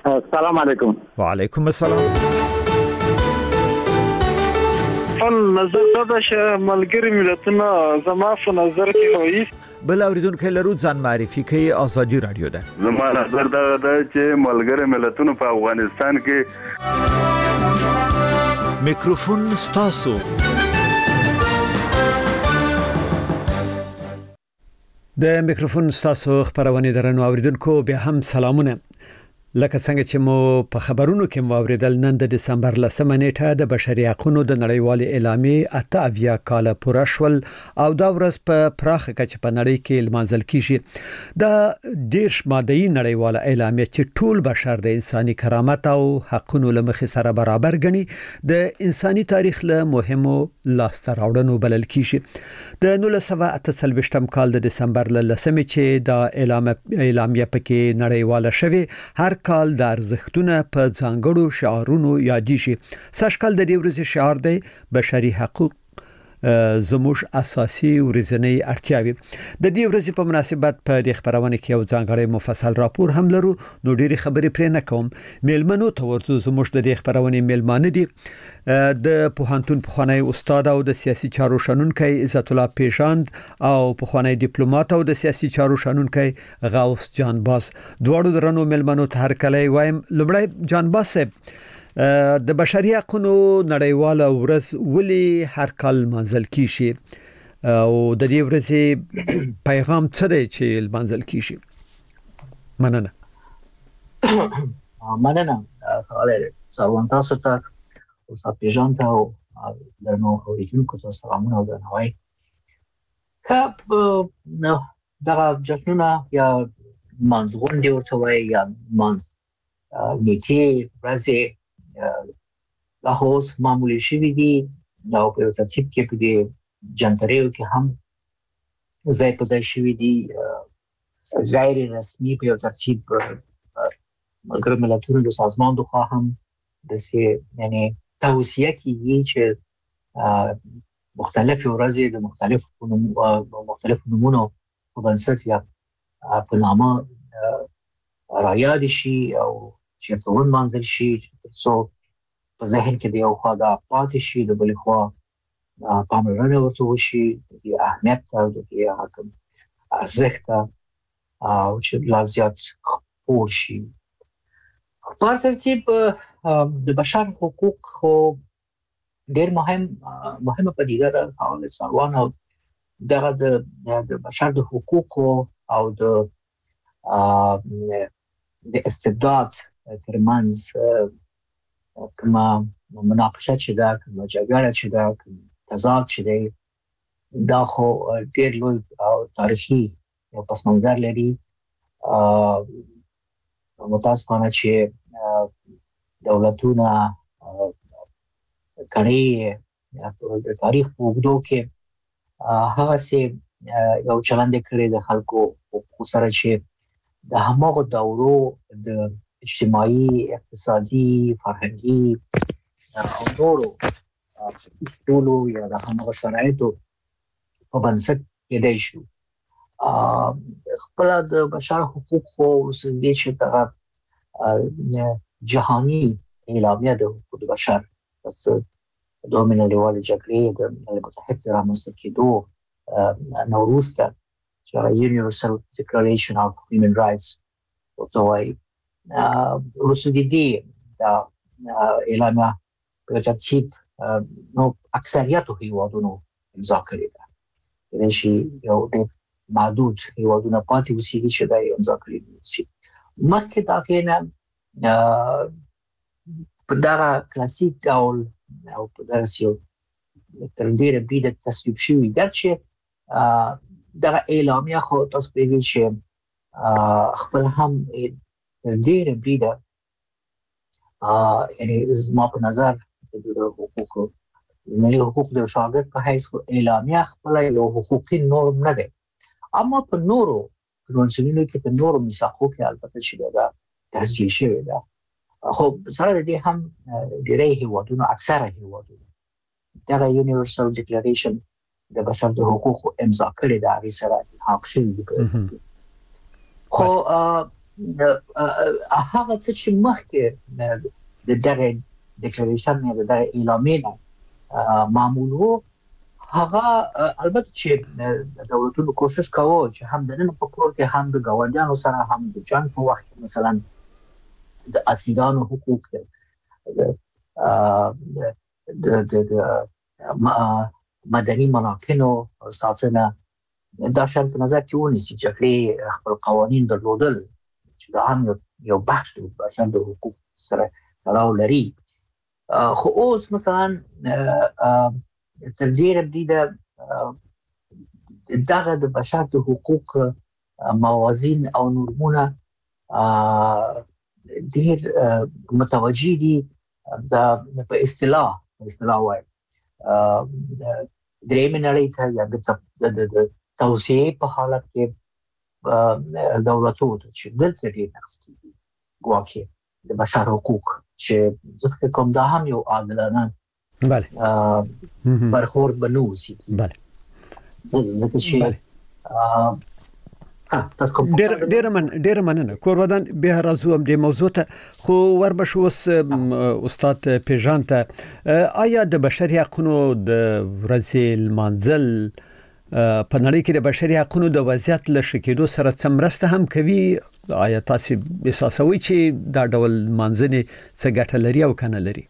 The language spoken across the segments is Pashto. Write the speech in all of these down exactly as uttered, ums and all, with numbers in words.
السلام علیکم. وعلیکم السلام. فل نظر دا چې ملګری ملتونه زما په نظر کې وایي بل اوریدونکو لرو ځان معرفي کوي. ازادي رادیو ده. زما نظر دا ده چې ملګری ملتونه په افغانستان کې میکروفون ستاسو. د میکروفون ستاسو خبرونه درنو اوریدونکو به هم سلامونه. لکه څنګه چې مو په خبرونو کې مو اوریدل نن د دسمبر لسمه نیټه د بشري حقوقو د نړیوال اعلامیې اته اویا کال پوره شول او دا ورځ په پراخه کچه په نړۍ کې لمانځل کیږي. دا دیرش ماده‌ای نړیوال اعلامیه چې ټول بشر د انساني کرامت او حقوقو لمخې سره برابر ګڼي د انساني تاریخ له مهمو لاسته راوړنو بلل کیږي. د نولس سوه اته څلوېښتم کال د دسمبر لسمه چې دا اعلامیه پکې نړیواله شوه هر کال د ارزښتونو په ځانګړو شعارونو یادېږي. سږکال د دې ورځې شعار دی بشري حقوق زموږ اساسي ورځنی اړتیاوي. د دې ورځې په مناسبت په دې خبرونه کې یو ځانګړی مفصل راپور هم لرو. نو ډېری خبرې پرې نه کوم. میلمنو ته ورته زموږ د دې خبرونه میلمانه دي د پوهنتون پخوانی استاد او د سیاسي چارو شنونکي عزت الله پیژاند او پخوانی ډیپلوماټ او د سیاسي چارو شنونکي غوث جانباز. دواړو درنو میلمنو ته هر کله وایم. لومړی جانباز صاحب د بشري حقوقو نړیواله ورځ ولې هر کال منځل کیږي او د دې ورځې پیغام څه دی چې منځل کیږي؟ مننه. مننه. حاله څوان تاسو ته او سپیژان ته او درنو اوریدونکو ته سلامونه او درناوی. که نو دا جشنونه یا منځغونډې ورته وایي یا منځ نیټې ورځې دا اوس معمولي شوي دي. دا په یو ترتیب کې په دې جنتریو کې هم ځای په ځای شوي دي. غیر رسمي په یو ترتیب ملګرو ملتونو د سازمان دخوا هم داسې یعنی توصیه کیږي چې مختلف ورځې د مختلف مختلف نمونو په بنسټ یا په نامه رایاد شي او چې ته ونمانځل شي څو په ذهن کې د یو خوا د پاتې شي د بل خوا پاملرنه ورته وشي د اهمیت او د حکم ارزښت او چې لا زیات خپور شي. په ترتیب د بشر حقوق خو ډېر مهم مهمه پدیده ده او څاروان او دغه د بشر د حقوقو او د د استبداد ترمنځ کما مناقشه چې دا کما جګړه چې دا تضاد چې دی دا خو ډېر لوی او تاریخي یو پس منظر لري. متاسفانه چې دولتونه کړي د تاریخ په اوږدو کې هغه سي یو چلند کړي د خلکو حقوق سره چې د هماغه دورو د اجتماعي اقتصادي فرهنګي او نورو اصولو یا د هماغه شرایطو په بنسټ کېدای شو. خپل د بشر حقوق خو اوس دې چې دغه جهاني اعلامیه د حقوقو بشر پس دوه نړیوالې جګړې د ملل متحد رامنځته کېدو نه وروسته چې Universal Declaration of Human Rights ورته وایي وروسته د دې د اعلامیه په ترتیب نو اکثریت هیوادونو امضا کړې ده. کېدای شي یو ډېر محدود هیوادونه پاتې اوسېږي چې دا یې امضا کړې دي. مخکې د هغې نه په دغه کلاسیک ډول او په داسې یو تر ډېره بریده تصویب شوي ګرچې دغه اعلامیه خو تاسو پوهېږئ چې خپل هم تر ډېره بریده یعنې زما په نظر د حقوقو ملي حقوق د شاګرد په حیث اعلامیه خپله یو حقوقي نورم نه دی. اما په نورو کنوانسیونونو کې په نورو میثاقو کې البته چې دا تسجیل شوې ده. خو سره د دې هم ډېری هیوادونو اکثره هیوادونو دغه یونیورسل ډیکلریشن د بشر د حقوقو امضا کړې ده، هغې سره الحاق شوي دي. خو هغه څه چې مخکې د دغه ډیکلریشن نه د اعلامیه معمول وو هغه البته چې دولتونو کوشش کاوه چې هم د نن په کور کې هم د ګاونډیانو سره هم د جنګ په وخت مثلا د اسیرانو حقوق د د د مدني مناطقو ساتنه دا شرط نظر کې ونیسي چې خپل قوانین درلودل چې دا هم یو بحث دی چې د حقوق سره تړاو لري خو اوس مثلا تر ډیره بریده دغه د بشر د حقوق موازین او نورمونه ډیر متوجه دي دا په اصطلاح اصطلاح وایي درېمه نړۍ ته یا د توسعې په حالت کې دولتونو چې دلته دي نقص کیږي ګواکې د بشر حقوق چې ځکه کوم دا هم یو عادلانه بله برخورد بنوسی بله ځکه چې ډېر ډېر من ډېر مننه کورودان به راځو هم د موضوع ته خو وربشو اوس استاد پیژان ته آیا د بشري حقوقو د ورځې المنزل په نړۍ کې د بشري حقوقو د وضعیت له شکېدو سره څمرسته هم کوي آیا تاسو احساسوي چې دا ډول منځني څه ګټه لري او کنه لري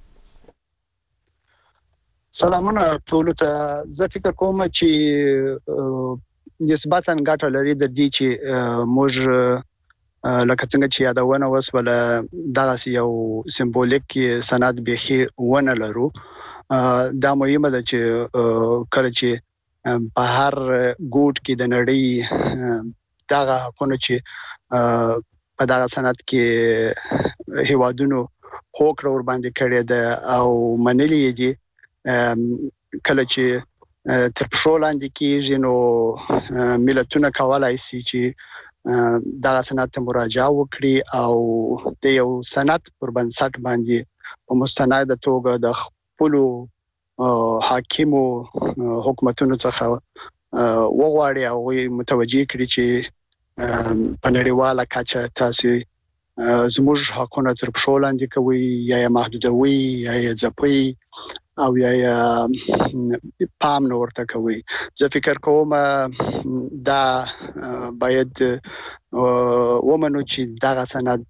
سلامونه ټول ته زه فکر کوم چې نسبتاً ګټه لري د دې چې موږ لکه څنګه چې یادونه وسوله دغه یو سمبولیک سند به ونه لرو دا مهمه ده چې کله چې په هر ګوټ کې د نړۍ دغه حقونه چې په دغه سند کې هیوادونو هوکړه ور باندې کړی ده او منلي دي کله چې تر پښو لاندې کېږي نو ملتونه کولای شي چې دغه سند ته مراجعه وکړي او د یو سند پر بنسټ باندې په مستند توګه د خپل حاکمو حکومتونو څخه وغواړي او متوجي کړي چې په نړیواله کچه تاسو زموږ حقونه تر پښو لاندې کوي یا محدودوي یا ځپي او یا پام نه ورته کوي زه فکر کوم دا باید ومنو چې دغه سند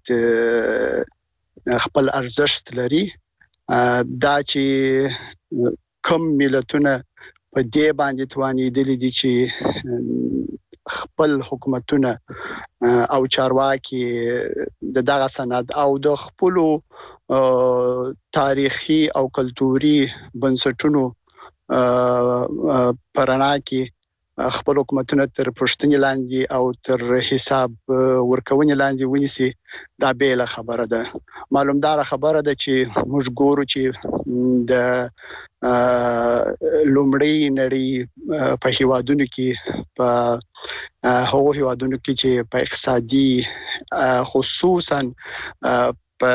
خپل ارزښت لري دا چې کوم ملتونه په دې باندې توانې دي چې خپل حکومتونه او چارواکي د دغه سند او د خپل تاریخي او کلتوري بنسټونو پرانا کې خپل حکومتونه تر پښتني لاندې او تر حساب ورکونې لاندې ونیسي دا بیل خبره ده معلومدار خبره ده چې موږ ګورو چې د لومړی نړۍ په هیوادونو کې په هغو هیوادونو کې چې په اقتصادي خصوصا په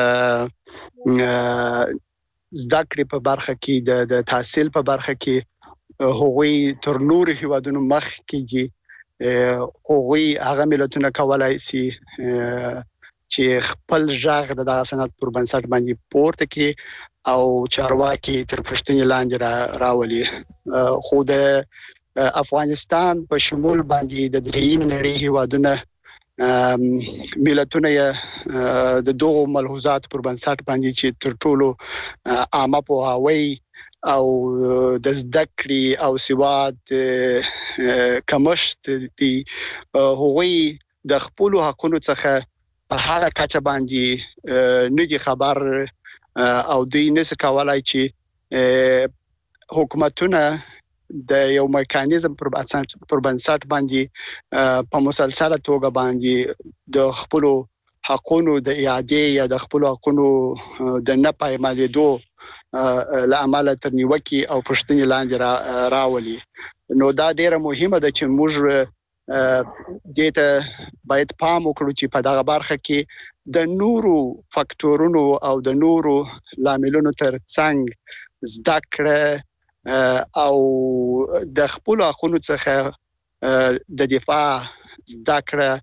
زده کړې په برخه کې د تحصیل په برخه کې هغوی تر نور هیوادونو مخ کېږي هغوی هغه ملتونه کولای شي چې خپل ژغ د دغه سند پر بنسټ باندې پورته کړي او چارواکي تر پښتني لاندې راولي خو د افغانستان په شمول باندې د دریم نړۍ هیوادونه ملتونه د دوه ملحوظات پر بنسټ باندې چې تر ټولو عامه پوهاوی او د زده کړې او سواد کمښت دي هغوی د خپل حقوقو څخه په هغه کچه باندې نه دي خبر او دوی نشي کولای چې حکومتونه د یو میکانیزم پر بنسټ باندې په مسلسله توګه باندې د خپل حقوقو د اعاده یا د خپل حقوقو د نه پایمالېدو لامل تر نیوکي او پښتني لاندې راولي نو دا ډیره مهمه ده چې موږ دته باید پام وکړو چې په دغه برخه کې د نورو فاکټورونو او د نورو لاملونو ترڅنګ زده کړه او د خپل حقوقو څخه د دفاع زده کړه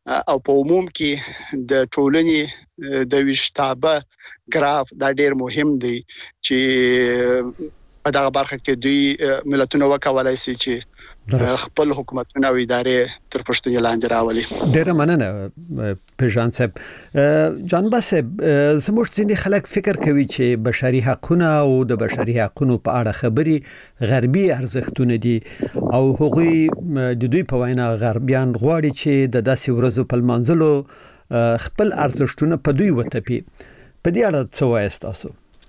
او په عموم کې د ټولنې د وشتابه ګراف دا ډیر مهم دی چې په دغه برخه کې دوی ملتونه وکولای شي چې خپل حکومتونه او ادارې تر پښتنې لاندې راولي. ډیره مننه پیژان صاحب. جانبا صاحب زموږ ځینې خلک فکر کوي چې بشري حقوقونه او د بشري حقوقو په اړه خبري غربي ارزښتونه دي او هغوی د دوی په وینا غربیان غواړي چې د داسې ورځو په منځلو خپل ارزښتونه په دوی وتپي. په دې اړه څه وایي تاسو؟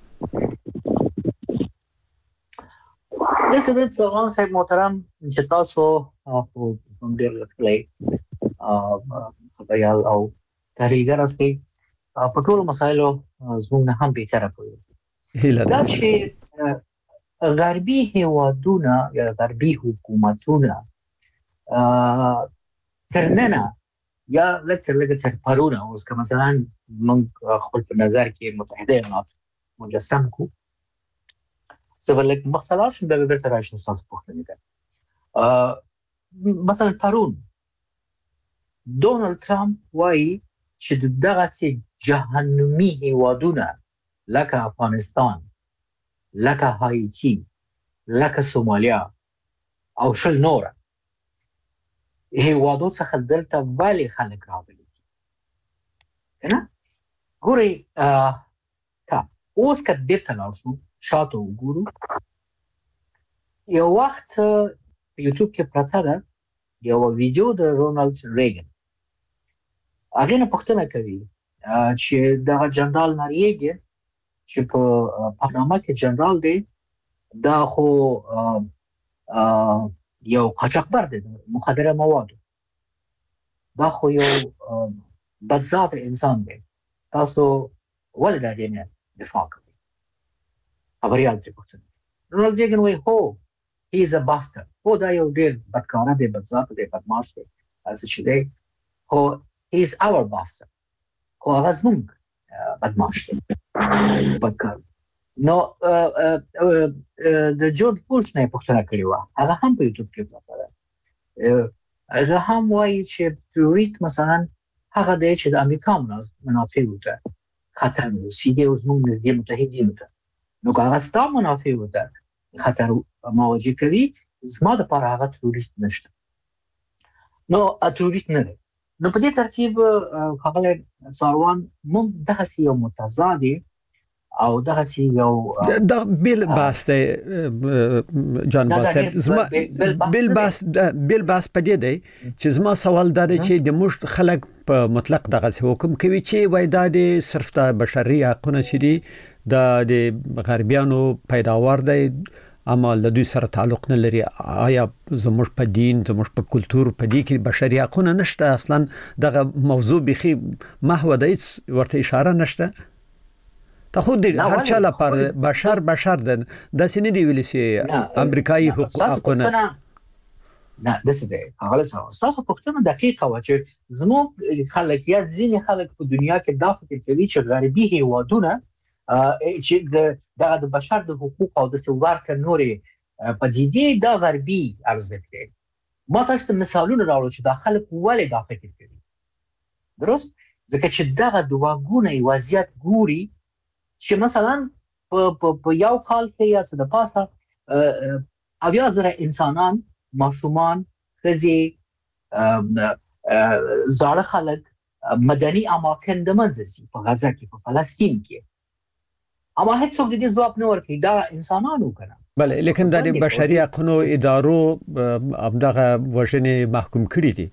دسه د څنګه صاحب محترم چې تاسو خو کوم ډیر لکلای خبريال او تحلیلګر اوسئ په ټولو مسایلو زموږ نه هم به طرف وي. دا چې غربي هیوادونه یا غربي حکومتونه ترننه یا لکه لکه تر پرونه اوس که مثلا موږ خپل په نظر کې متحده ایالات مجسم کو سوالک مختلف شون به به تراش اساس پوښتنه ده. مثلا پرون دونالد ترامپ وایي چې دغه سي جهنمی هیوادونه لکه افغانستان، لکه هایتی، لکه سومالیا او شل نور هیوادو څخه دلته والی خلک راغلي کنه ګوري تا اوس که دې تلاشو شاته وګورو یو وخت په یوټیوب کې پراته ده یو ویډیو د رونالد ریګن. هغه نه پوښتنه کوي چې دا جنرال ناریګي چې په پاناما کې جنرال دی دا خو یو قاچاقبر دی مخدره مواد دا خو یو بدذات انسان دی تاسو ولې دا دې نه دفاع کوي؟ خبريال ته پوښتنه رونالد ریګن وایي هو he is a bastard. هو دا یو ډېر بدکاره دی بدذات دی بدمعاش دی هڅه چې دی هو he is our bastard. خو هغه زموږ بدمعاش دی بدکار. نو د جورج بوش نه پوښتنه کړې وه هغه هم په یوټیوب کې پراته ده. هغه هم وایي چې تروریست مثلا هغه دی چې د امریکا منافعو ته خطر ورسي دی او زموږ نږدې متحدینو ته نو که هغه ستا منافعو ته خطر مواجه کوي زما دپاره هغه تروریست نشته نو تروریست نه دی. نو په دې ترتیب ښاغلی څاروان موږ دغسې یو متضادې او دغسې یو دا بیل بحث دی جان باسب زما بیل بحث بیل بحث پدې دی چې زما سوال دا دی چې د موږ خلک په مطلق دغسې حکم کوي چې وای دا د صرف د بشري حقوقونه چې دي د غربیانو پیداوار دی اما له دوی سره تعلق نه لري. آیا زموږ په دین زموږ په کلتور په دې کې بشري حقوقونه نشته؟ اصلا دغه موضوع بخي محو دی ورته اشاره نشته. ته خو دې هر چا لپاره بشر بشر ده داسې نه دی ویل چې امریکایي حقوقونه نه داسې دی. هغه تاسو پوښتنه دقیقه و چې زموږ خلک یا ځینې خلک په دنیا کې دا فکر کوي چې غربي هیوادونه چې دغه د بشر د حقوق او د ورکړې نورې پدیدې دا غربي ارزښت دی. ما تاسو مثالونه راوړل چې دا خلک ولې دا فکر کوي. درست ځکه چې دغه د واګونه وضعیت ګوري چې مثلا په یو کال کې یا څه د پاسه اویا زره انسانان ماشومان ښځې زاړه خلک مدني اماکن د منځه ځي په غزه کې په فلسطین کې اما هیڅوک د دې ځواب نه ورکوي دا انسانانو کنه بله لیکن د بشري حقوقو ادارو همدغه وژنې محکوم کړي دي.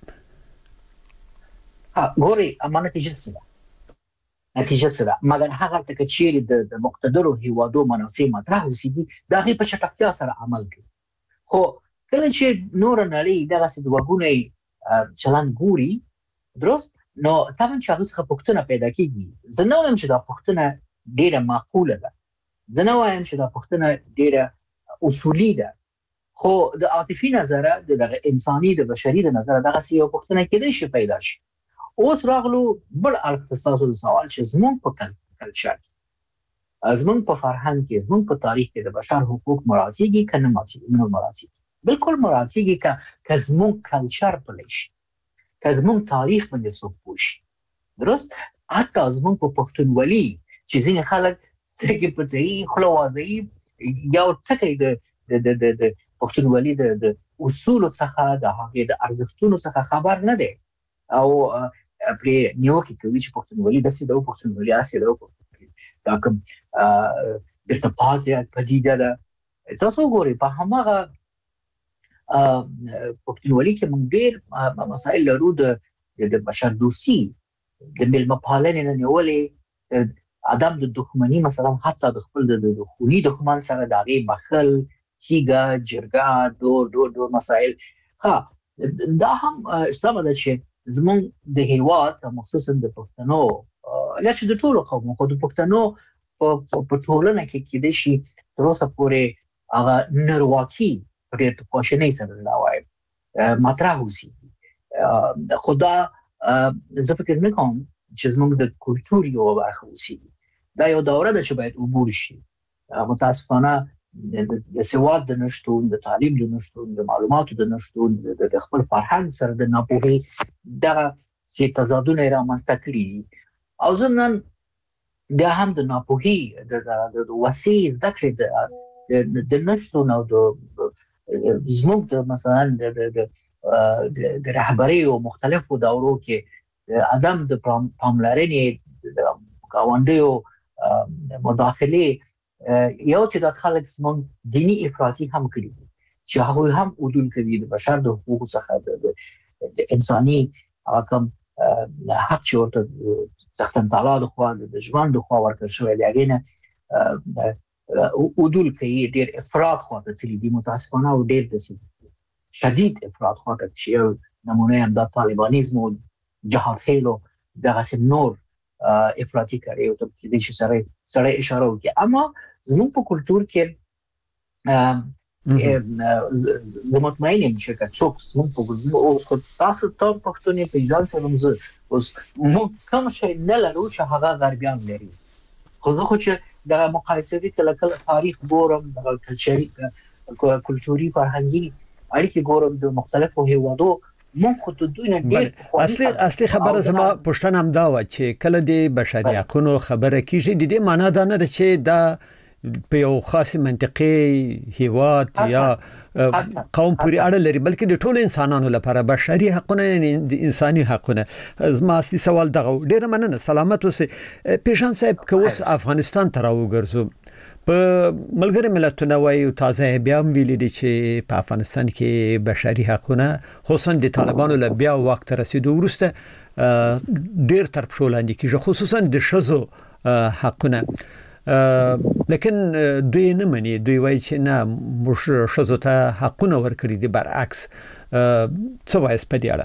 ها ګوري اما نتیجه څه ده؟ نتیجه څه ده؟ مګر هغه ته چې چیرې د مقتدرو هیوادو منافع مطرح وسي دي د هغې په چټکتیا سره عمل کوي. خو کله چې نوره نړۍ دغسې د وګونی چلند ګوري درست نو طبعا چې هغه څخه پوښتنه پیدا کېږي. زه نه وایم چې دا پوښتنه ډیره معقوله ده، زه نه وایم چې دا پوښتنه ډیره اصولي ده، خو د عاطفي نظره د انساني د بشري د نظره دغسې یو پوښتنه کېدای شي پیدا شي. اوس راغلو بل اړخ ته ستاسو د سوال چې زموږ په کلچر کې زموږ په فرهنګ کې زموږ په تاریخ کې د بشر حقوق مراعاتېږي که نه مراعاتېږي؟ بالکل مراعاتېږي که زموږ کلچر پلی شي، که زموږ تاریخ باندې څوک پوښي. درست حتی زموږ په پښتونولي چې ځینې خلک سترګې پټوي خوله وازوي یو ټکی د د د د پښتونولي د اصولو څخه د هغې د ارزښتونو څخه خبر نه دی او پرې نیوکې کوي چې پښتونولي داسې ده او پښتونولي هسې ده دا کوم بیرته پاتې پدیده ده. تاسو وګورئ په هماغه پښتونولي کې موږ ډېر مسایل لرو د د بشردوستي د مېلمه پالنې نه نیولې عدم د دښمني مثلا حتی د خپل د خوني دښمن سره د هغې بخل تیګه جرګه ډور ډور ډور مسایل. ښه دا هم سمه ده چې زموږ د هېواد مخصوصا د پښتنو یا چې د ټولو قومو خو د پښتنو په ټولنه کې کېدای شي تر اوسه پورې هغه نرواکي په ډېر خواشینۍ سره زه دا وایم مطرح اوسېږي. خو دا زه فکر نه کوم چې زموږ د کلتور یوه برخه اوسېږي. دا یو دوره ده چې باید عبور شي. متاسفانه د سواد د نشتون، د تعلیم د نشتون، د معلوماتو د نشتون، د خپل فرهنګ سره د ناپوهۍ دغه سي تضادونه یې رامنځته کړي دي او زه نن بیا هم د ناپوهۍ د وسیع زده کړې د نشتون او د زموږ د مثلا د رهبرۍ او مختلفو دورو کې عدم د پاملرنې د ګاونډیو مداخلې یو چې د خلک زموږ دیني افراطي هم کړي دي چې هغوی هم عدول کوي د بشر د حقوقو څخه د انساني کوم حق چې ورته څښتن تعالی د خوا د ژوند د خوا ورکړل شوی دی هغې نه عدول کوي ډېر افراط خواته تللي دي متاسفانه او ډېر داسې شدید افراط خواته چې یو نمونه یې هم دا طالبانیزم او جهادخیل او دغسې نور افراطي کړي او ته کېدای شي سړی اشاره وکړي. اما زموږ په کلتور کې زه مطمئن یم چې که څوک زموږ په اوس خو تاسو ته پښتون یې پېژان سره زه اوس موږ کوم شی نه لرو چې هغه غربیان لري. خو زه خو چې دغه مقایسوي کله کله تاریخ ګورم دغه کلتوري فرهنګي اړیکې ګورم د مختلفو هېوادو مونږ خو د دوی نه ډېر اصلي اصلي خبره زما پوښتنه هم دا و چې کله د بشري حقوقو خبره کیږي د دې معنی دا نه ده چې دا په یو خاص منطقي هیواد یا قوم پورې اړه لري بلکې د ټولو انسانانو لپاره بشري حقوقونه د انساني حقوقونه. زما اصلي سوال دغه ډېر مننه سلامت اوسئ. پیژان صاحب که اوس افغانستان ته راوګرځو په ملګری ملتونو وایي تازه بیا هم ویلي دي چې په افغانستان کې بشري حقوقونه خصوصا د طالبانو له بیا واک ته رسېدو وروسته ډېر تر پښو لاندې کېږي خصوصا د ښځو حقونه لیکن دوی نه مني. دوی وایي چې نه موږ ښځو ته حقونه ورکړي دي برعکس. څه وایاست په دې اړه؟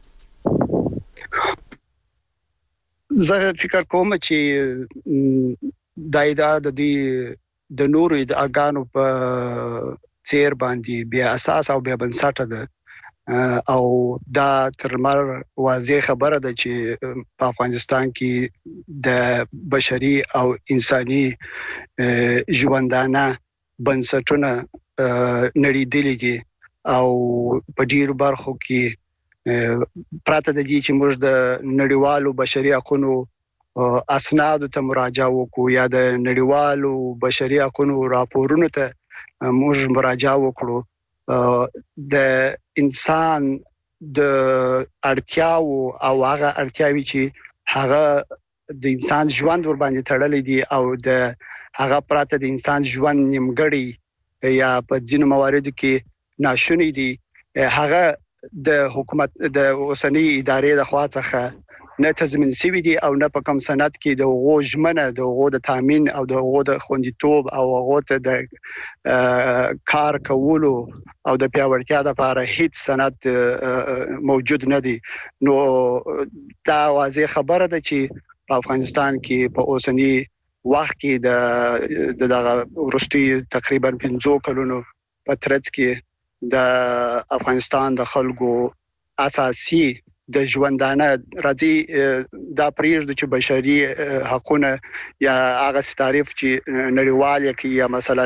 زه فکر کوم چې دا ادعا د دې د نورو ادعاګانو په څیر باندې بیا اساس او بیا بنسټه ده او دا تر مر واضح خبره ده چې په افغانستان کې د بشري او انساني ژوندانه بنسټونه نړیدلي دي او په ډیرو برخو کې پراته د دې چې موږ د نړیوالو بشري حقوقو اسنادو ته مراجعه وکړو یا د نړیوالو بشري حقوقو راپورونو ته موږ مراجعه وکړو. د انسان د اړتیاو او هغه اړتیاوي چې هغه د انسان ژوند ور باندې تړلې دي او د هغه پراته د انسان ژوند نیمګړی یا په ځینو مواردو کې ناشونی دي هغه د حکومت د اوسنۍ ادارې د خوا څخه نه تضمین شوی دي او نه په کوم سند کې د هغو ژمنه د هغو د تامین او د هغو د خوندیتوب او هغو ته د کار کولو او د پیاوړتیا لپاره هیڅ سند موجود نه دی. نو دا واضح خبره ده چې په افغانستان کې په اوسنی وخت کې د دغه ورستي تقریبا پنځه کلونو په ترڅ کې د افغانستان د خلکو اساسي د ژوندانه راځي دا پریږدو چې بشري حقوقونه یا هغه تعریف چې نړیوال کې یا مثلا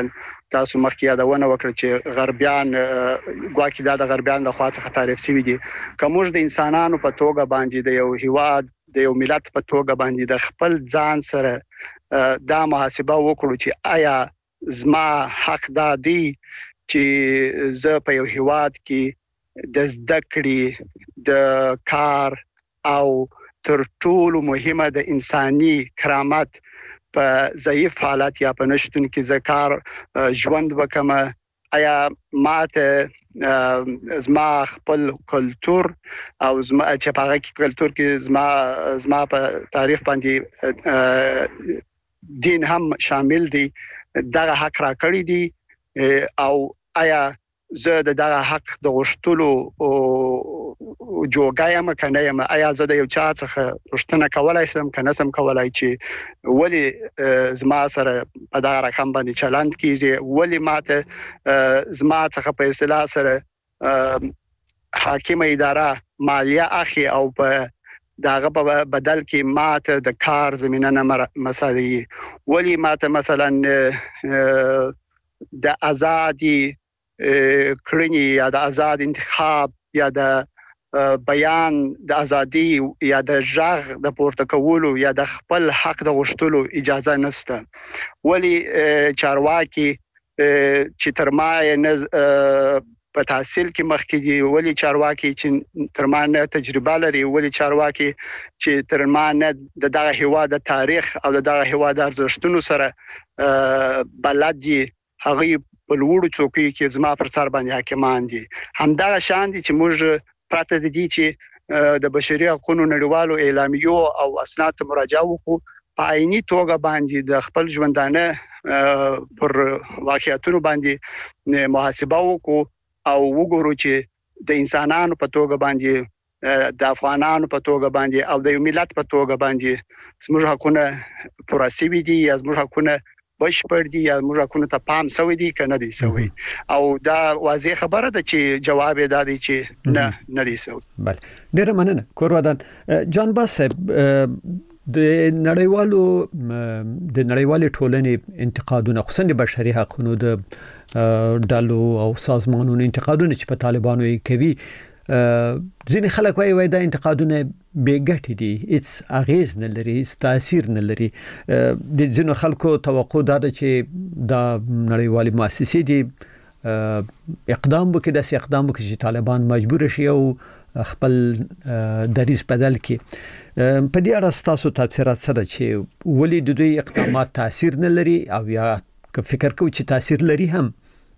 تاسو مخکې یادونه وکړه چې غربیان ګواکې دا د غربیان د خوا څخه تعریف شوی دي کومج د انسانانو په توګه باندې د یو هیواد د یو ملت په توګه باندې د خپل ځان سره دا محاسبه وکړو چې آیا زما حق دا دی چې زه په یو هیواد کې د زده کړې د کار او تر ټولو مهمه د انساني کرامت په ضعیف حالت یا په نشټون کې ذکر ژوند وکم آیا ماته زما خپل کلچر او زما چې په هغه کې کلچر کې زما زما په تاریخ باندې دین هم شامل دي دغه حق را کړی دي او آیا زه د دغه حق د غوښتلو او جوګایم کنه یم آیا زه د یو چا څخه پوښتنه کولای شم کنه سم کولای چې ولی زما سره په دغه رقم باندې چلند کیږي ولی ماته زما څخه په اصطلاح سره حاکمه اداره مالیه اخی او په داغه په بدل کې ماته د کار زمينه نه مساوي ولی ماته مثلا د ازادي کړنی یا د آزاد انتخاب یا د بیان د ازادي یا د ژغ د پورته کولو یا د خپل حق د غوښتلو اجازه نشته ولی چارواکي چې تر ما نه په تحصیل کې مخکې دي ولی چارواکي چې تر ما نه تجربه لري ولی چارواکي چې تر ما نه د دغه هیواد د تاریخ او د دغه هیواد ارزښتونو سره بلد دي هغه په لوړو څوکۍ کې زما پر سر باندې حاکمان دي همدغه شان دي چې موږ پراته دي چې د بشري حقوقو نړیوالو اعلامیو او اسناد مراجعه وکړو په عیني توګه باندې د خپل ژوندانه پر واقعیتونو باندې محاسبه وکړو او وګورو چې د انسانانو په توګه باندې د افغانانو په توګه باندې او د ملت په توګه باندې زموږ حقونه پوره شوي دي یا زموږ حقونه بشپړ دي یا موږ حقونه ته پام شوی دي کنه دي شوی او دا واضح خبره ده چې جواب یې دادی چې نه نه دي شوی. بله ډیره مننه کورودان جان باسب د نړیوالو د نړیوالې ټولنې انتقادونه خصوصا د بشري حقوقو د ډلو او سازمانونو انتقادونه چې په طالبانو یې کوي ځینې خلک وايي وای دا انتقادونه بې ګټې دي هیڅ اغیز نه لري هیڅ تاثیر نه لري د ځینو خلکو توقع دا ده چې دا نړیوالې مؤسسې دي اقدام وکړي داسې اقدام وکړي چې طالبان مجبور شي او خپل دریځ بدل کړي په دې اړه ستاسو تفسیرات څه ده چې ولې د دوی اقدامات تاثیر نه لري او یا که فکر کوئ چې تاثیر لري هم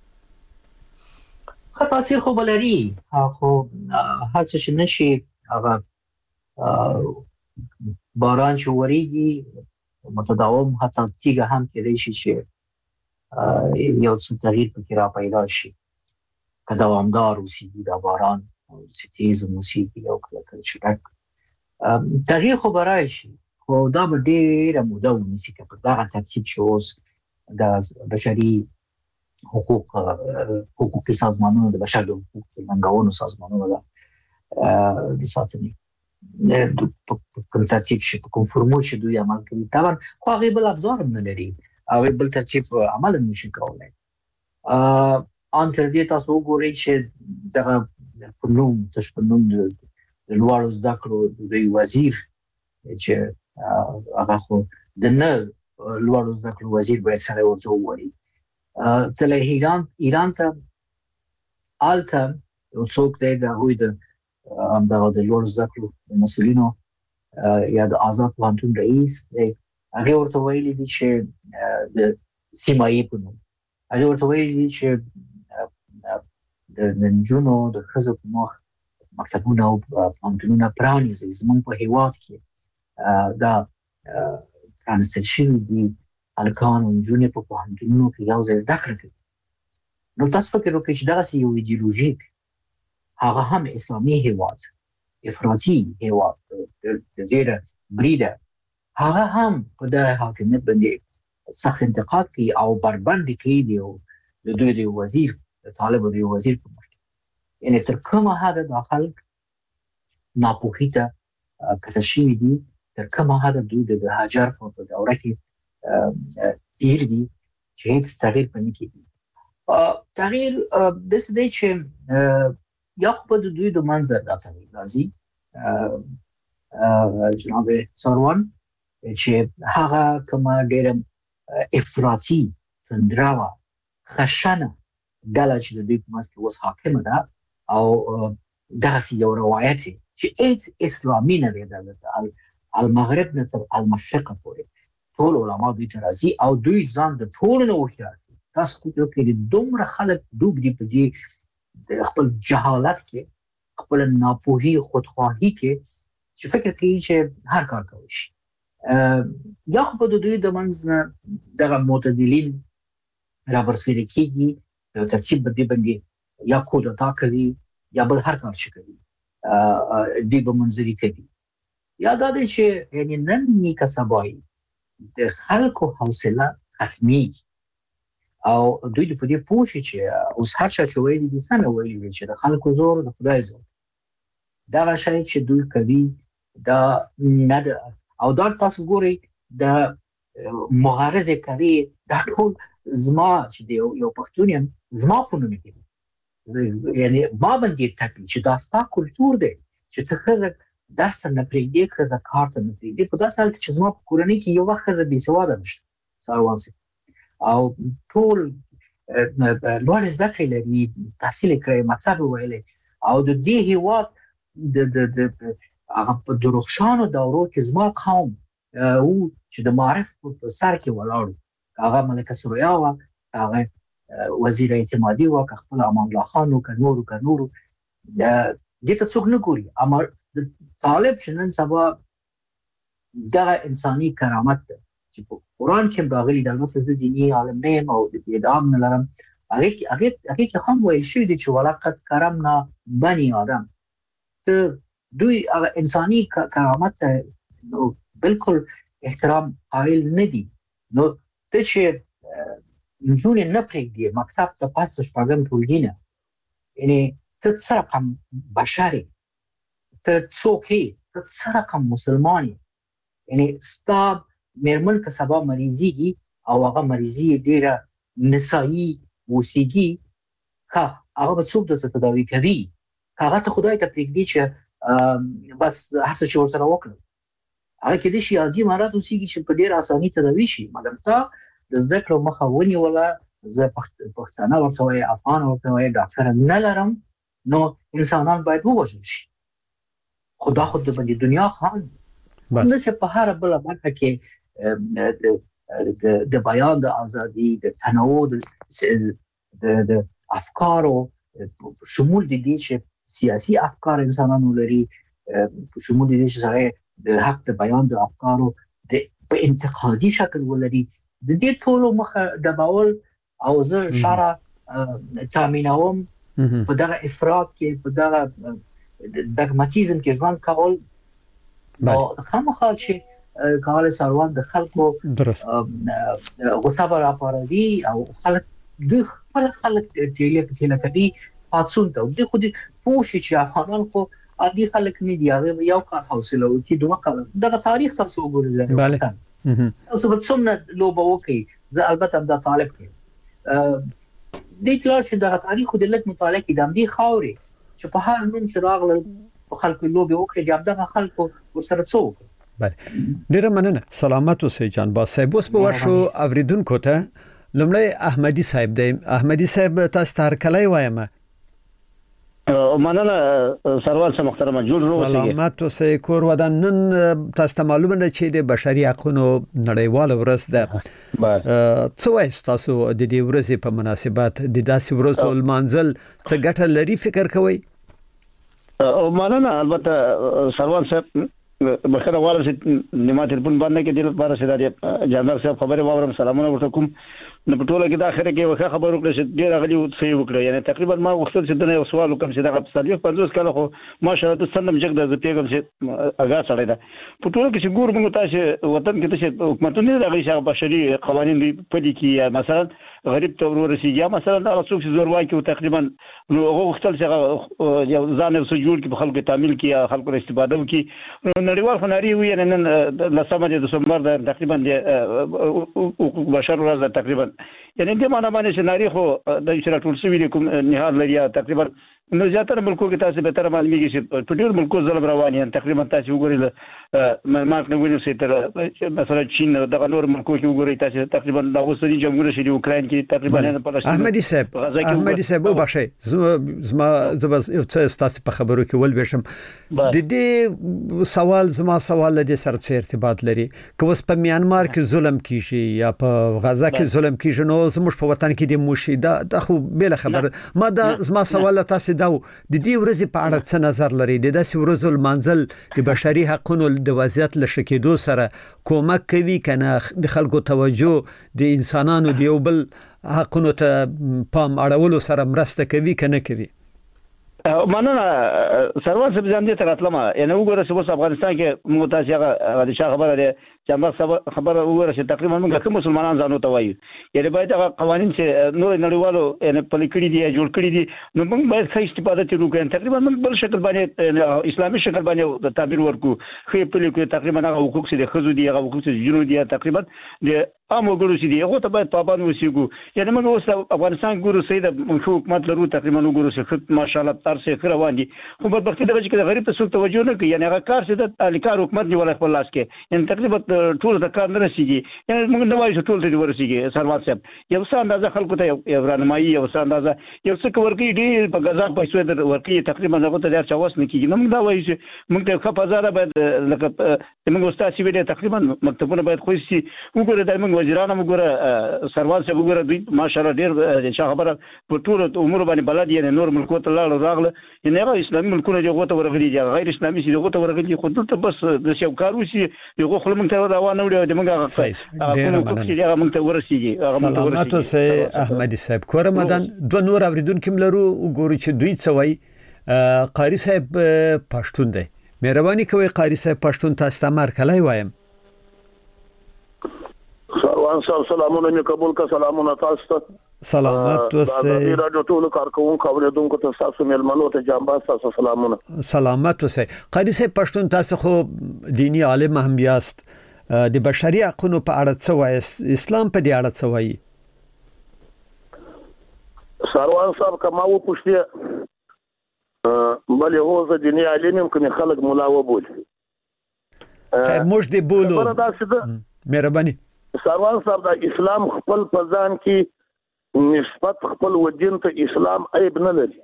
خو تاثیر خو بلري خو هر څه چې نشي هغه باران چې وریږي متداوم حتی تیګه هم کېدای شي چې یو څه تغییر پکې را پیدا شي که دوامدار وسیږي دا باران چې تیز وسیږي او کله کله چې ډک تغییر خو به راشي خو دا به ډېره موده ونیسي که په دغه ترتیب چې اوس د بشري حقوق حقوقي سازمانونو د بشر د حقوقو ننګونو سازمانونو د ساتنې په ترتیب شي په کوم فرمول چې دوی عمل کوي طبعا خو هغه بل افزار نه لري او بل ترتیب عمل نشي کولای ان تر دې تاسو وګورئ چې دغه فنون تاسو فنون د لوړو زده کړو د وزیر چې هغه خو د نه لوړو زده کړو وزیر به سره ورته وایي تل ایران ایران ته آلته څوک دی د هوی د همدغه د لوړو زده کړو مسؤلینو یا د آزاد پوهنتون رئیس هغه ورته ویلي دي چې د سیمایي په نوم هغه ورته ویلي دي چې د نجونو د ښځو په مخ مکتبونه او پوهنتونونه پرانیزي زموږ په هیواد کې دا پرانیستل شوي دي هلکان او نجونې په پوهنتونونو کې یو ځای زده کړه کوي نو تاسو فکر وکړئ چې دغسې یو ایډیولوژیک هغه هم اسلامي هیواد افراطي هیواد د ډېره بریده هغه هم په دغه حاکمیت باندې سخت انتقاد کوي او بربنډې کوي د دوی د وزیر د طالبو د وزیر په مخ کې یعنې تر کومه حده دا خلک ناپوهي ته کته شوي دي تر کومه حده دوی د هاجر په دوره کې تیر دي چې هیڅ تغییر پنې کېږي تغییر د څه دی چې یا خو په دوی د منځ د تغییر راځي جناب سروان چې هغه کومه ډېره افراطي تندراوه خشنه ډله چې د دوی په منځ کې اوس حاکمه ده او دغسې یو روایت چې هیڅ اسلامي نه دی د المغرب نه تر المشرق پورې ټول علما دوی ته راځي او دوی ځان د ټولو نه هوښیار دي. تاسو فکر وکړئ دومره خلک ډوب دي په دې د خپل جهالت کې خپل ناپوهي خودخواهي کې چې فکر کوي چې هر کار کوي شي. یا خو په دوی د منځ نه دغه معتدلین رابرسېره کېږي یو ترتیب به دې باندې یا کودتا کوي یا بل هر کار چې کوي دوی به منځري کوي. یا دا دی چې یعنی نن نیکه سبایي د خلکو حوصله ختمېږي او دوی په دې پوه شي چې اوس هر چا چې ویلي دي سمې ویلي دي چې د خلکو زور د خدای زور دغه شی چې دوی کوي دا نه ده او دا تاسو ګورئ د مغارزې کوي دا ټول زما چې د یو پښتون یم زما په نوم کې یعنی ما باندې ټاکي چې دا ستا کلتور دی چې ته ښځه درس نه پرېږدي ښځه کار ته نه پرېږدي په داسې حال کې چې زما په کورنۍ کې یو وخت ښځه بېسواده نشته ساروان صاحب او ټول لوړې زده کړې لري تحصیل یې کړی مکتب یې ویلی او د دې هېواد د د د هغه په درخشانو دورو کې زما قوم او چې د معارف په سر کې ولاړ هغه ملکه سرویا وه هغه وزیر اعتمادي وه که خپل امان الله خان و که نورو که نورو دې ته څوک نه ګوري اما طالب چې نن سبا دغه انساني کرامت چې په قرآن کې راغلي د البته زه دیني عالم نه یم او د ادعام نه لرم هغې کې هغې کې هم ویل شوي دي چې ولقد کرمنا بني آدم ته دوی هغه انساني کرامت ته نو بالکل احترام قایل نه دي نو ته چې نجونې نه پرېږدي مکتب ته پاس شپږم ټولګي نه یعنې ته څه رقم بشر یې ته څوک یې ته څه رقم مسلمان یې یعنې ستا مېرمن که سبا مریضېږي او هغه مریضي یې ډېره نسایي اوسېږي ښه هغه به څوک درته تداوي کوي که هغه ته خدای ته پرېږدي چې بس هر څه چې ورسره وکړم هغه کېدای شي عادي مرض اوسېږي چې په ډېره اساني تداوي شي مګر تا د زده کړو مخه ونیوله زه پښتانه ورته وایي افغان ورته وایي ډاکټره نه لرم نو انسانان باید ووژل شي خو دا خو د باندې دنیا خان دي همداسې په هره بله برخه کې د بیان د ازادي د تنوع د افکارو شمول د دې چې سیاسي افکار انسانانو لري شمول د دې چې هغه د حق د بیان د افکارو په انتقادي شکل ولري د دې ټولو مخه ډبول او زه شرع تامینوم په دغه افراط کې په دغه دگماتیزم کې ژوند کول او خامخا چې کول سروان د خلکو غصه راپاروي او خلک دوی خپل خلک چې کوي پاتسون ته دوی خو دې پوه شي چې افغانان خو عادي خلک نه دي هغه یو کار حوصله وکړي دوه کار دغه تاریخ تاسو وګورئ بله تاسو به څومره لوبه وکړي زه البته دا طالب کوم دې کلاس چې دغه تاریخ د لږ مطالعه کې د همدې خاورې چې په هر نوم چې راغلل په خلکو لوبې وکړي د همدغه خلکو ورسره څه وکړي. بله ډېره مننه سلامت اوسئ جانباز صاحب. اوس به ورشو اوریدونکو ته لومړی احمدي صاحب دی. احمدي صاحب تاسو ته هرکلی وایم. مننه سروال صاحب محترم جوړ وروسته سلامت اوسئ کور ودان. نن تاسو ته معلومه ده چې د بشري حقوقو نړیواله ورځ ده. څه وایي تاسو د دې ورځې په مناسبت د داسې ورځو لمانځل څه ګټه لري فکر کوئ؟ مننه البته سروال صاحب بخیر غواړم چې نیمه تلیفون باندې کې د لپاره چې د جنرال صاحب خبرې واورم سلامونه ورته کوم نو په ټوله کې د اخره کې وخت خبر وکړه چې ډیر غلي صحیح وکړه یعنی تقریبا ما وختل چې د یو سوال وکم چې د صلیف پنځوس کاله خو ماشاءالله ته سلام جګ د پیغام چې اگا سره ده په ټوله کې چې ګور موږ تاسو وطن کې چې حکومتونه دغه شغه بشري قوانين په دې کې مثلا غریب ته ورسیږي مثلا دا څوک چې زور وايي کې تقریبا نو هغه وختل چې یو ځان څه جوړ کې په خلکو تعمیل کې خلکو استفاده وکړي نړیوال خناري وي نن لسمه دسمبر د تقریبا د حقوق بشر ورځ تقریبا یعنی د معنا باندې شناري خو د شرا ټول سوي کوم نهار لري تقریبا نو زیاتره ملکو کې تاسو به تر معلومیږي چې په ډیر ملکو ظلم روان دي تقریبا تاسو وګورئ مارک نه وینئ چې تر مثلا چین د نور ملکو کې وګورئ تاسو تقریبا د اوسنی جمهوریت شری اوکراین کې تقریبا نه پلاشته احمدي صاحب احمدي صاحب وبخښئ زما زما یو څه تاسو په خبرو کې ول وشم د دې سوال زما سوال د سره څه ارتباط لري که اوس په میانمار کې ظلم کیږي یا په غزا کې ظلم کیږي نو زموږ په وطن کې د موشي دا د خو بل خبر ما دا زما سوال تاسو دا د دې ورځې په اړه څه نظر لري د داسې ورځو المنزل د بشري حقوقو د وضعیت لشکېدو سره کومک کوي کنه د خلکو توجه د انسانانو د یو بل حقوقو ته پام اړولو سره مرسته کوي کنه کوي مننه سروان صاحب ځان دې تراتلم یعنی وګوره چې اوس افغانستان کې موږ تاسو هغه د شاه خبره ده چې موږ خبره وګوره چې تقریبا موږ کوم مسلمانان ځانو ته وایو یعنی باید هغه قوانين چې نور نړیوالو یعنی پلي کړی دي جوړ کړی دي نو موږ باید ښه استفاده ترې وکړو تقریبا موږ بل شکل باندې اسلامي شکل باندې تعبیر ورکو خې پلي کې تقریبا هغه حقوق چې د خزو دي هغه حقوق چې جنو دي تقریبا د عام وګړو چې دي هغه ته باید پابند وسیګو یعنی موږ اوس افغانستان ګورو سید حکومت لرو تقریبا وګورو چې ماشاءالله تر څه روان دي خو په وخت دغه چې غریب ته څوک توجه نه کوي یعنی هغه کار چې د الیکار حکومت نیول خپل لاس کې یعنی تقریبا ټول د کار نه رسیږي یعنی موږ نه وایو چې ټول ته ورسیږي سروان صاحب یو څه اندازه خلکو ته یو رانمایي یو څه اندازه یو څه ورکی دي په غزا پیسې د ورکی تقریبا هغه ته ډیر چاوس نه کیږي موږ دا وایو چې موږ ته خپل ځای باید لکه موږ استاد سی ویډیو تقریبا مکتبونه باید خو سي وګوره د موږ وزیرانو وګوره سروان صاحب وګوره دوی ماشاءالله ډیر چې خبره په ټول امور باندې بلد یعنی نور ملکو ته لاړ راغله یعنی هغه اسلامي ملکونه چې غوته ورغلي دي غیر اسلامي چې غوته ورغلي خو دلته بس د شو کاروسي یو خپل موږ ته روان نه وړي د موږ هغه موږ ته ورسیږي سلامات اوسه احمدي صاحب کورمدان دوه نور اوریدونکو لرو وګورو چې دوی څه وایي قاری صاحب پښتون دی مهرباني کوئ قاری صاحب پښتون تاسو ته مرکلای وایم سروان صاحب سلامونه می قبول کا سلامونه تاسو ته سلامات اوسه د راډیو ټولو کارکونکو اوریدونکو ته تاسو ملمنو ته جامباز تاسو سلامونه سلامات اوسه قاری صاحب پښتون تاسو خو دینی عالم هم یاست د بشري حقوقو په اړه څه وایي اسلام په دې اړه څه وایي سروان صاحب کما و پوښتنه بل یو ځ دینی عالم هم کوم خلک مولا و بول خیر موږ دې بولو مهرباني سروان صاحب د اسلام خپل پزان کې نسبت خپل ودین ته اسلام عیب نه لري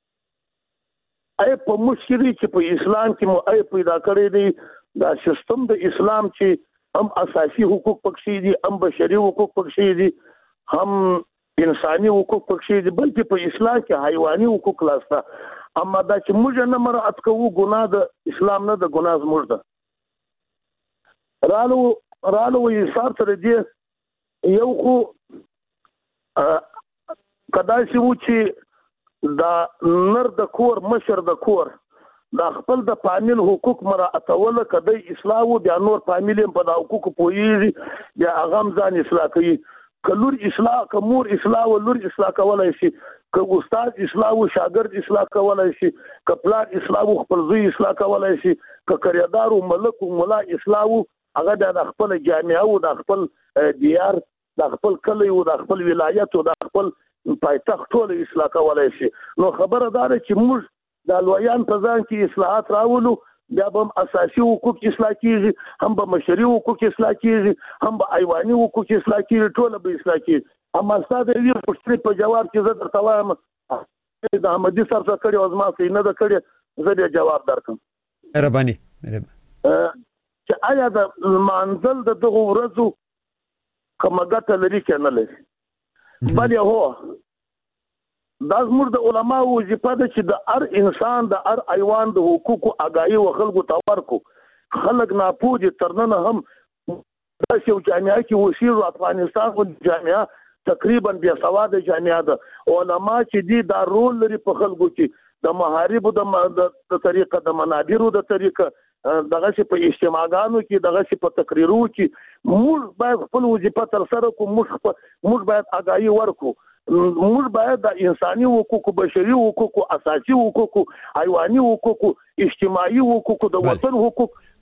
عیب په مشکري چې په اسلام کې مو عیب پیدا کړی دی دا سیستم د اسلام چې هم اساسي حقوق پکې دي هم بشري حقوق پکې دي هم انساني حقوق پکې دي بلکې په اسلام کې حیواني حقوق لاسته اما دا چې موږ نه مراد کوو ګناه د اسلام نه د ګناه زموږ ده رالو رالو یې سار تر دې یو خو کدا چې و چې دا نر د کور مشر د کور دا خپل د فامیل حقوق مراعاتول کدی اصلاح و بیا نور فامیل په د حقوق پویږي یا اغم ځان اصلاح کوي کلور اصلاح کومور اصلاح ولور اصلاح کولای شي که استاد اصلاح او شاګرد اصلاح کولای شي که پلان اصلاح او خپل زوی اصلاح کولای شي که کریدار او ملک او مولا اصلاح هغه د خپل جامعه او د خپل دیار د خپل کلی او د خپل ولایت او د خپل پایتخت ټول اصلاح کولای شي نو خبره ده چې موږ د لویان په ځان کې اصلاحات راولو بیا به اساسي حقوق اصلاح کیږي هم به مشري حقوق اصلاح کیږي هم به ایواني حقوق اصلاح کیږي ټول به اصلاح کیږي اما ستاسو د دې پوښتنې په جواب کې زه درته وایم د احمدي سر څخه کړي او زما څخه نه ده کړي زه به جواب درکم مهرباني چې آیا د منزل د دغه ورځو کومګه لري کنه لري بل هو دا زموږ د علماء وظیفه ده چې د هر انسان د هر ایوان د حقوقو آگاهي او خلکو ته ورکو خلک ناپوهه ترنه هم د یو جامعه کې وسیل افغانستان او جامعه تقریبا بیا سواد جامعه ده علماء چې دي دا رول لري په خلکو کې د محارب د طریقه د منابرو د طریقه دغه چې په اجتماعاتو کې دغه چې په تقریرو کې موږ باید خپل وظیفه تر سره کوو موږ موږ باید آگاهي ورکو موږ باید د انساني حقوقو بشري حقوقو اساسي حقوقو حیواني حقوقو اجتماعي حقوقو د وطن حقوق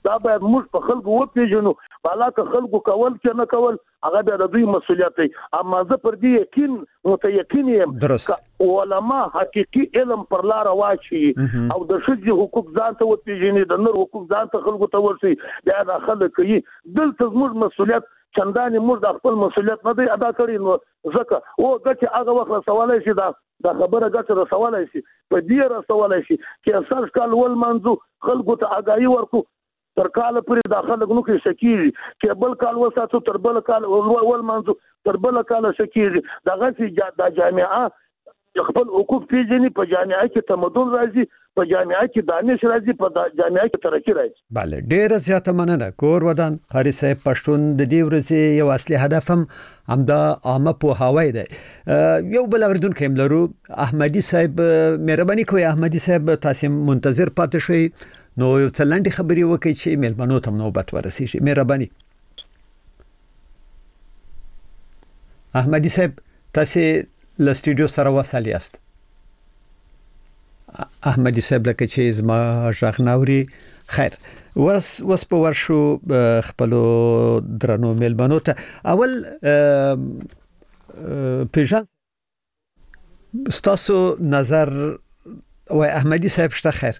دا باید موږ په خلکو وپیژنو بالا که خلکو کول چې نه کول هغه بیا د دوی مسؤلیت دی اما زه پر دې یقین متيقن یم علما حقيقي علم پر لار واچي او د شذ حقوق ځان ته وپیژني د نور حقوق ځان ته خلکو ته ورسي بیا د خلک کوي دلته موږ مسؤلیت چنداني موږ د خپل مسؤلیت نه دی ادا کړی نو ځکه او ګټه هغه وخت سوالای شي دا د خبره ګټه سوالای شي په دې را سوالای شي چې اساس کال ول منځو خلکو ته آگاهي ورکو تر کال پورې داخله نو کې شکیږي چې بل کال وساتو تر بل کال ول منځو تر بل کال شکیږي دغه چې د جامعه خپل حقوق پیژني په جامعه کې تمدن راځي په جامعه کې دانش راځي په جامعه کې ترقی راځي. بله ډیره زیاته مننه کور ودان قاری صاحب پښتون د دې ورځې یو اصلي هدف هم همدا عامه پوهاوی دی. یو بل اوریدونکو هم لرو احمدي صاحب مهرباني کوئ احمدي صاحب تاسو منتظر پاتې شئ نو یو څه لاندې خبرې وکړي چې میلمنو ته نوبت ورسیږي مهرباني. احمدي صاحب تاسو له سټوډیو سره وصل یاست. احمدي صاحب لکه چې زما ژغ ناوري خیر وس وس په ورشو خپل درنو میلمنو ته اول پیژن ستاسو نظر و احمدي صاحب شته خیر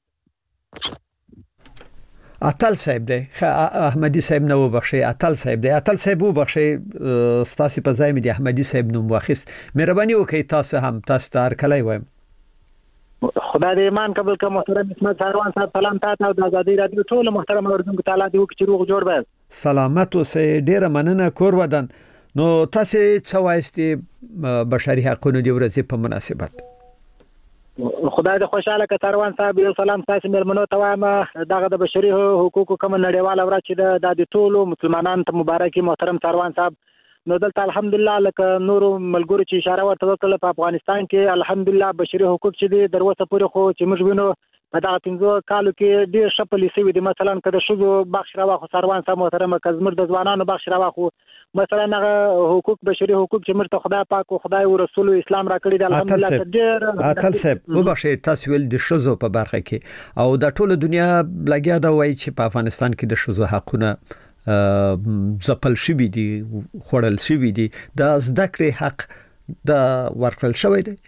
اتل صاحب دی احمدي صاحب نو بخشي اتل صاحب دی اتل صاحب وبخشي ستاسو په ځای مې دی احمدي صاحب نوم واخیست مهرباني وکړئ تاسو هم تاسو ته هر کله وایم خدای دې ایمان قبول کړه محترم اسمت ساروان صاحب سلام تاسو او د آزادۍ رادیو ټول محترم اوریدونکو تعالی دې وکړي چې روغ جوړ به سلامت اوسئ ډیره مننه کور ودان نو تاسو څه وایستې بشري حقوقو د ورځې په مناسبت خدای دې خوشاله کړه ساروان صاحب یو سلام تاسو مېلمنو ته وایم دغه د بشري حقوقو کوم نړیواله ورځ چې د ټولو مسلمانانو ته مبارکي محترم ساروان صاحب نو دلته الحمدلله لکه نورو ملګرو چې اشاره ورته وکړه په افغانستان کې الحمدلله بشري حقوق چې دي دروسه پورې خو چې موږ وینو په دغه پنځو کالو کې ډېر ښه پالیسي وي مثلا کله شوزو بخش راوخو ساروان صاحب محترم کزمر د ځوانانو بخش راوخو مثلا هغه حقوق بشري حقوق چې مرته خدای پاک او خدای او رسول اسلام را کړی د الحمدلله ډېر اتل صاحب وبخښئ تاسو ول د شوزو په برخه کې او د ټوله دنیا لګیا دا وایي چې په افغانستان کې د شوزو حقونه زپل شوی دي خورل شوی دي د زده کړې حق د ورکړل شوی دی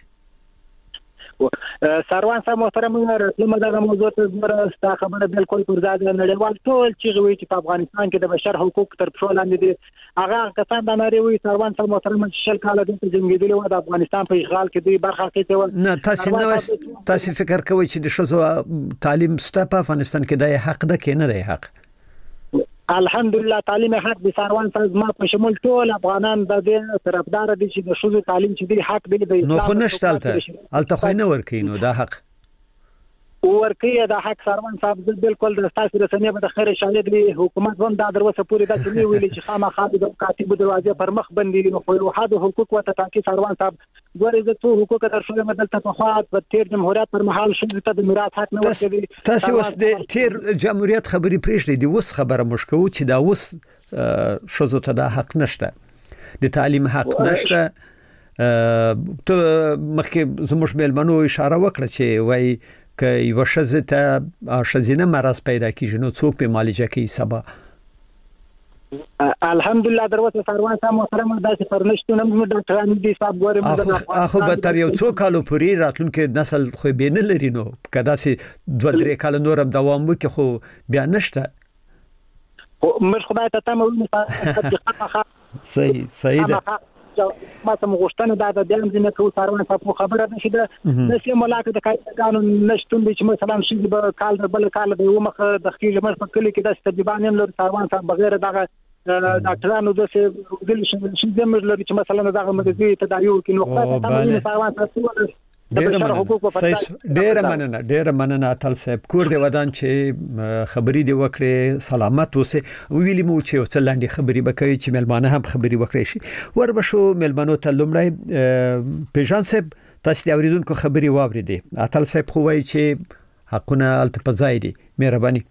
ساروان صاحب محترم رسول دغه موضوع ته زموږ ستا خبره بالکل پر ځای نړیوال ټول چې وی چې په افغانستان کې د بشر حقوق تر پښو لاندې دي هغه کسان د نړۍ وی ساروان صاحب محترم چې شل کال د جنگیدلو د افغانستان په اشغال کې دی برخه کې نه تاسو نو تاسو فکر کوئ چې د شوزو تعلیم ستا په افغانستان کې د حق ده کې نه دی حق الحمدلله تعلیم حق د ساروان صاحب ما په شمول ټول افغانان د دې طرفدار دي چې د شوزو تعلیم چې دی حق دی د نو خو نشته الته خو نه ورکې نو دا حق ورکې د حق ساروان صاحب بالکل د تاسو رسنۍ په خیر شاهد دی حکومت هم دا دروسه پوری دا چې ویلي چې خامخا د کاتب دروازه پر مخ بندي نو خو روحاد حقوق وته تاکي ساروان صاحب ګورې د تو حقوق در شوی مدلته په خاط په تیر جمهوریت پر مهال شوزو ته د میراث حق نه ورکړي تاسو اوس د تیر جمهوریت خبري پریږدي د اوس خبره مشکو چې دا اوس شوزو ته د حق نشته د تعلیم حق نشته ته مخکې زموږ میلمنو اشاره وکړه چې وای که یو شزه ته شزینه مرض پیدا کیږي نو څوک په معالجه کوي سبا الحمدلله دروازه ساروان صاحب محترم داسې پرنشتونه موږ ډاکټران دي صاحب ګورم اخو به تر یو څو کالو پورې راتلونکي نسل خو به نه لري نو کدا سي دوه درې کال نورم دوام وکړي خو بیا نشته مش خدای ته تم ویني صحیح صحیح ده ما ته مغشتنه دا د دیم دینه کو ساروان صاحب خبره نشي ده نشي ملاقات د قانون نشټون چې مثلا شي به کال بل کال د یو مخ د خپل مر په کلی کې د تجربان هم لري ساروان صاحب بغیر دغه ډاکټرانو د څه دل شي زمر لري چې مثلا دغه مریضي تداوی کې نقطه تمرین ساروان صاحب ډېر مننه ډېر مننه اتل صاحب کور دی ودان چې خبري دی وکړي سلامت اوسه ویلی مو چې وڅلاندې خبري بکوي چې ملمانه هم خبري وکړي شي ور بشو ملمنو ته لمړی پیژان صاحب تاسو د اوریدونکو خبري واوریدي اتل صاحب خو وایي چې حقونه التپځای دي مهرباني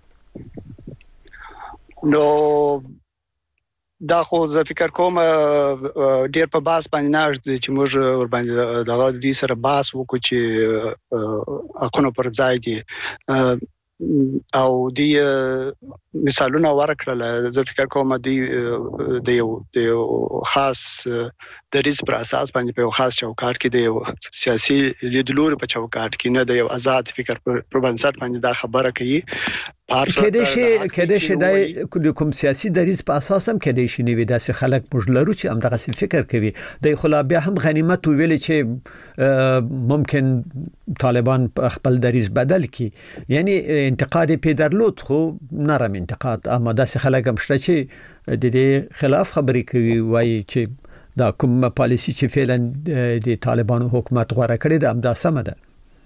نو دا خو زه فکر کوم ډیر په باس باندې نه چې موږ ور باندې د دې سره باس وکړو چې حقونه پر ځای دي او دی مثالونه ورکړل زه فکر کوم دی د یو د خاص دریز پر اساس باندې په خاص چوکاټ کې د سیاسي لیدلوري په چوکاټ کې نه د یو آزاد فکر پر بنسټ باندې دا خبره کوي کله شي کله شي د کوم سیاسي دریز په اساس هم کله شي نیوي داسې خلک مجلرو چې هم دغه فکر کوي د خلابیا هم غنیمت ویل چې ممکن طالبان خپل دریز بدل کی یعنی انتقاد پیدرلود خو نرم انتقاد اما داسې خلک هم شته چې د دې خلاف خبرې کوي وایي چې دا کوم پالیسی چې فعلا د طالبانو حکومت غوړه کړی د امدا سم ده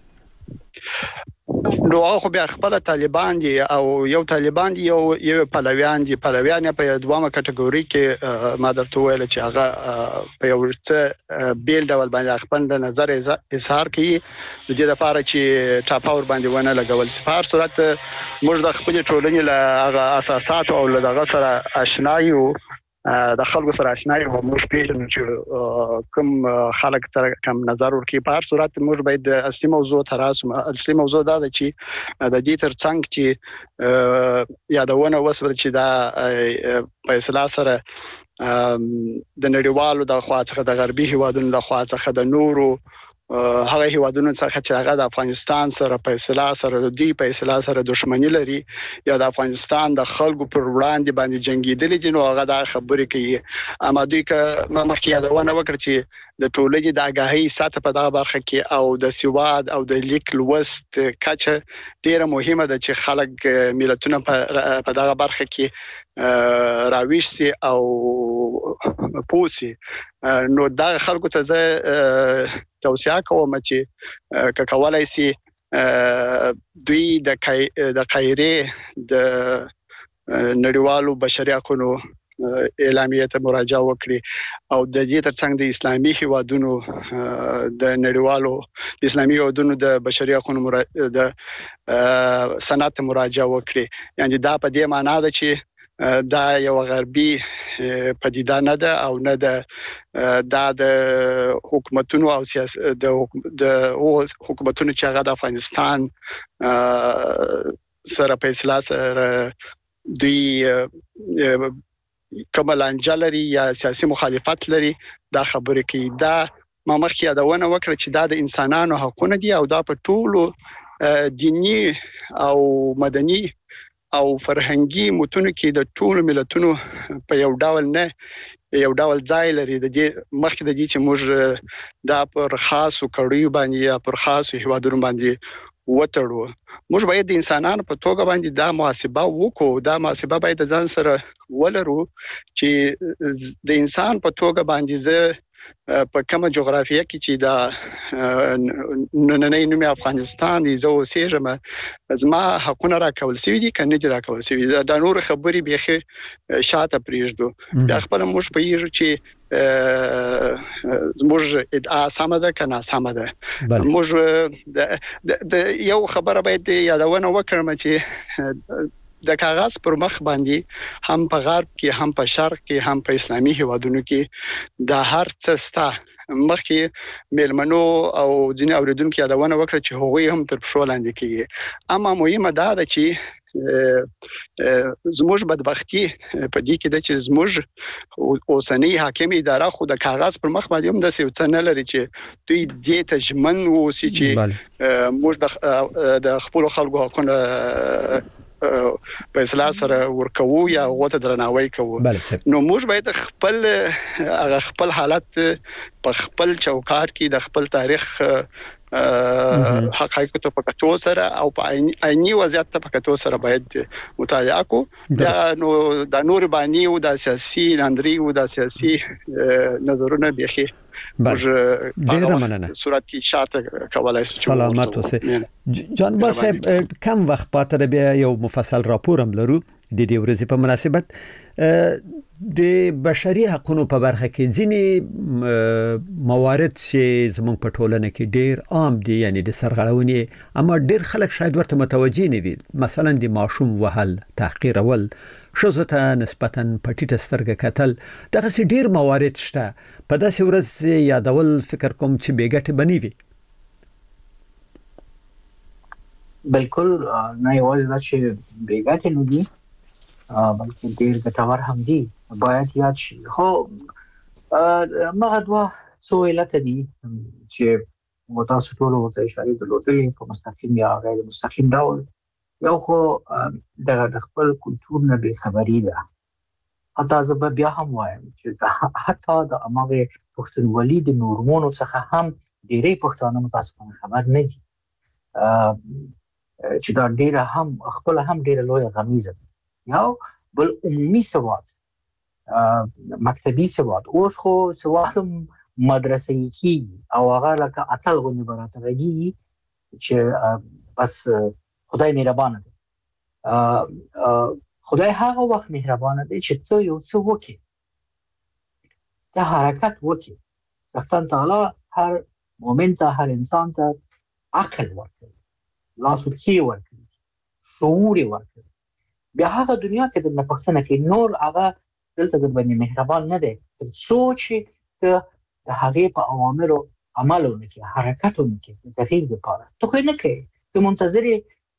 نو خو بیا خپل طالبان دي او یو طالبان دي یو یو پلویان دي پلویان په دوامه کټګوري کې ما درته ویل چې هغه په یو څه بیل ډول باندې خپل د نظر اظهار کوي د دې لپاره چې ټاپاور باندې ونه لګول سپار صورت موږ د خپل ټولنې له هغه اساسات او له دغه سره آشنا یو د خلکو سره آشنا یو موږ پیژنو چې کوم خلک سره کوم نظر ورکړي په هر صورت موږ باید د اصلي موضوع تراسم اصلي موضوع دا ده چې د دې ترڅنګ چې یادونه وسول چې دا په اصطلاح سره د نړیوالو د خوا څخه د غربي هیوادونو د خوا څخه د نورو هغه هیوادونو څخه چې هغه د افغانستان سره په اصطلاح سره د دې په اصطلاح سره دښمنی لري یا د افغانستان د خلکو پر وړاندې باندې جنگیدل دي نو هغه د خبرې کوي اما دوی که مخکې یادونه وکړي چې د ټولنې د آگاهی سطح په دغه برخه کې او د سواد او د لیک لوست کچه ډیره مهمه ده چې خلک ملتونه په دغه برخه کې راویش سي او پوسی نو دا خلکو ته زه توصیه کوم چې ککولای سي دوی د د قاهره د نړیوالو بشري حقوقو اعلامیه ته مراجعه وکړي او د دې ترڅنګ د اسلامي هیوادونو د نړیوالو د اسلامي هیوادونو د بشري حقوقو د سند مراجعه وکړي یعنی دا په دې معنی ده چې دا یو غربي پدیده نه ده او نه ده دا د حکومتونو او سیاست د حکومتونو چې هغه د افغانستان سره په اصطلاح سره دوی کوملانجه لري یا سیاسي مخالفت لري دا خبرې کوي دا ما مخکې یادونه وکړه چې دا د انسانانو حقونه دي او دا په ټولو دینی او مدني او فرهنګي متونو کې د ټولو ملتونو په یو ډول نه یو ډول ځای لري د دې مخکې د دې چې موږ دا پر خاصو کړیو باندې یا پر خاصو هیوادونو باندې وټړو موږ باید د انسانانو په توګه باندې دا محاسبه وکړو دا محاسبه باید ځان سره ولرو چې د انسان په توګه باندې زه په کومه جغرافیه کې چې دا نننۍ نومي افغانستان دی زه اوسېږم زما حقونه راکول سوي دي کنه دي راکول سوي دي دا نور خبرې به شاته پریږدو بیا خپل موږ په یوه چې زموږ ادعا سم ده کنه سم ده موږ د یو خبره باید یادونه وکړم چې د کاغذ پر مخ باندې هم په غرب کې هم په شرق کې هم په اسلامي هیوادونو کې د هر څه ستا مخکې میلمنو او ځینې اوریدونکو یادونه وکړه چې هغوی هم تر پښو لاندې کیږي اما مهمه دا ده چې زموږ بدبختی په دې کې ده چې زموږ اوسنۍ حاکم اداره خو د کاغذ پر مخ باندې هم د څه نه لري چې دوی دې ته ژمن اوسي چې موږ د خپل خلکو حقونه په اصلاح سره ورکوو یا غوته درناوی کوو نو موږ باید خپل هغه خپل حالت په خپل چوکاټ کې د خپل تاریخ حقایق ته پکاتو سره او په عیني وضعیت ته پکاتو سره باید مطالعه کو دا نو د نور باندې او د سیاسي لاندري او د سیاسي نظرونه بيخي ډیره مننه صورت کې شاته کولای شي سلامات اوسه جان با صاحب کم وخت پاتره بیا یو مفصل راپور هم لرو د دې ورځې په مناسبت د بشري حقوقو په برخه کې ځینې موارد چې زموږ په ټولنه کې ډیر عام دي یعنی د سرغړونې اما ډیر خلک شاید ورته متوجي نه دي مثلا د ماشوم وهل تحقیر اول شوزه ته نسبتا پټیټه سترګه کتل دغه سي ډیر موارد شته په داسې ورځ یادول فکر کوم چې بیګټه بنی وي بالکل نه یوازې دا چې بیګات نه دي بلکې ډیر ګټور هم دي باید یاد شي. خو مغه دوا څو علت دي چې متاسف ټول ورته اشاره درلودلې په مستقیم یا غیر مستقیم ډول. یو خو د خپل کلتور نه بې خبري ده. حتی زه بیا هم وایم چې حتی د امغه پښتونولي د نورمونو څخه هم ډېرې پښتانه متاسفانه خبر نه دي چې دا ډېره هم خپل هم ډېره لویه غمیزه ده. یو بل عمومي سواد مکتبي سواد اوس خو سواد مدرسې کې او هغه لکه اتل غونډه براته راځي چې بس خدای مهربان دی. خدای هغه وخت مهربان دی چې ته یو څه وکړې ته حرکت وکړې. ځکه تعالی هر مومن ته هر انسان ته عقل ورکړي لاسوچي ورکړي شعور ورکړي. بیا هغه دنیا کې د پښتنه کې نور هغه دلته د باندې مهربان نه دی سوچ ته د هغه په اوامرو عمل وکړي حرکت وکړي د تغییر لپاره. ته خو نه کوي ته منتظر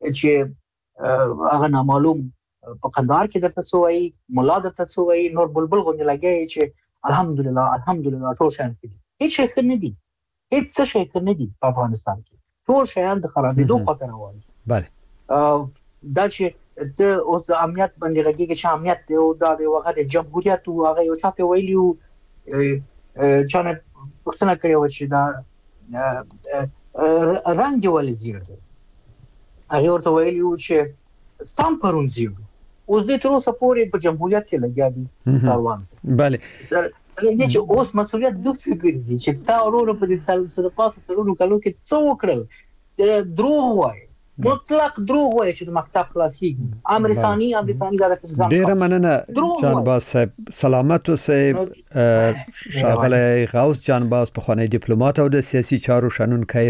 چې هغه نامعلوم په قندار کې درته سوې مولا درته سوې نور بلبل غونډه لګي چې الحمدلله الحمدلله ټول شان دي. هیڅ شي نه دي هیڅ شي نه دي په افغانستان کې ټول شیان د خرابېدو خطر روان دي. بله دا چې ته اوس د امنیت باندې راګي چې امنیت دی او دا د وغه جمهوریت او هغه یو چاته ویلیو چې نه پښتنه کړو چې دا رنګ ول زیړ دی هغه ورته ویلیو چې ستام پرون زیړ اوس د تر اوسه پورې په جمهوریت کې لګیا دي سروان. بله سره دې چې اوس مسؤلیت دوی ګرځي چې تا ورو په دې سال سره پاسه سرونو کلو کې څو وکړل دروغ وای مطلق دروغ وای چې د مکتب خلاصي امرسانی امرسانی دا تنظیم ډیر مننه جانباز صاحب. سلامت اوسئ. شاغله غوث جانباز په خوانی ډیپلوماټ او د سیاسي چارو شنونکي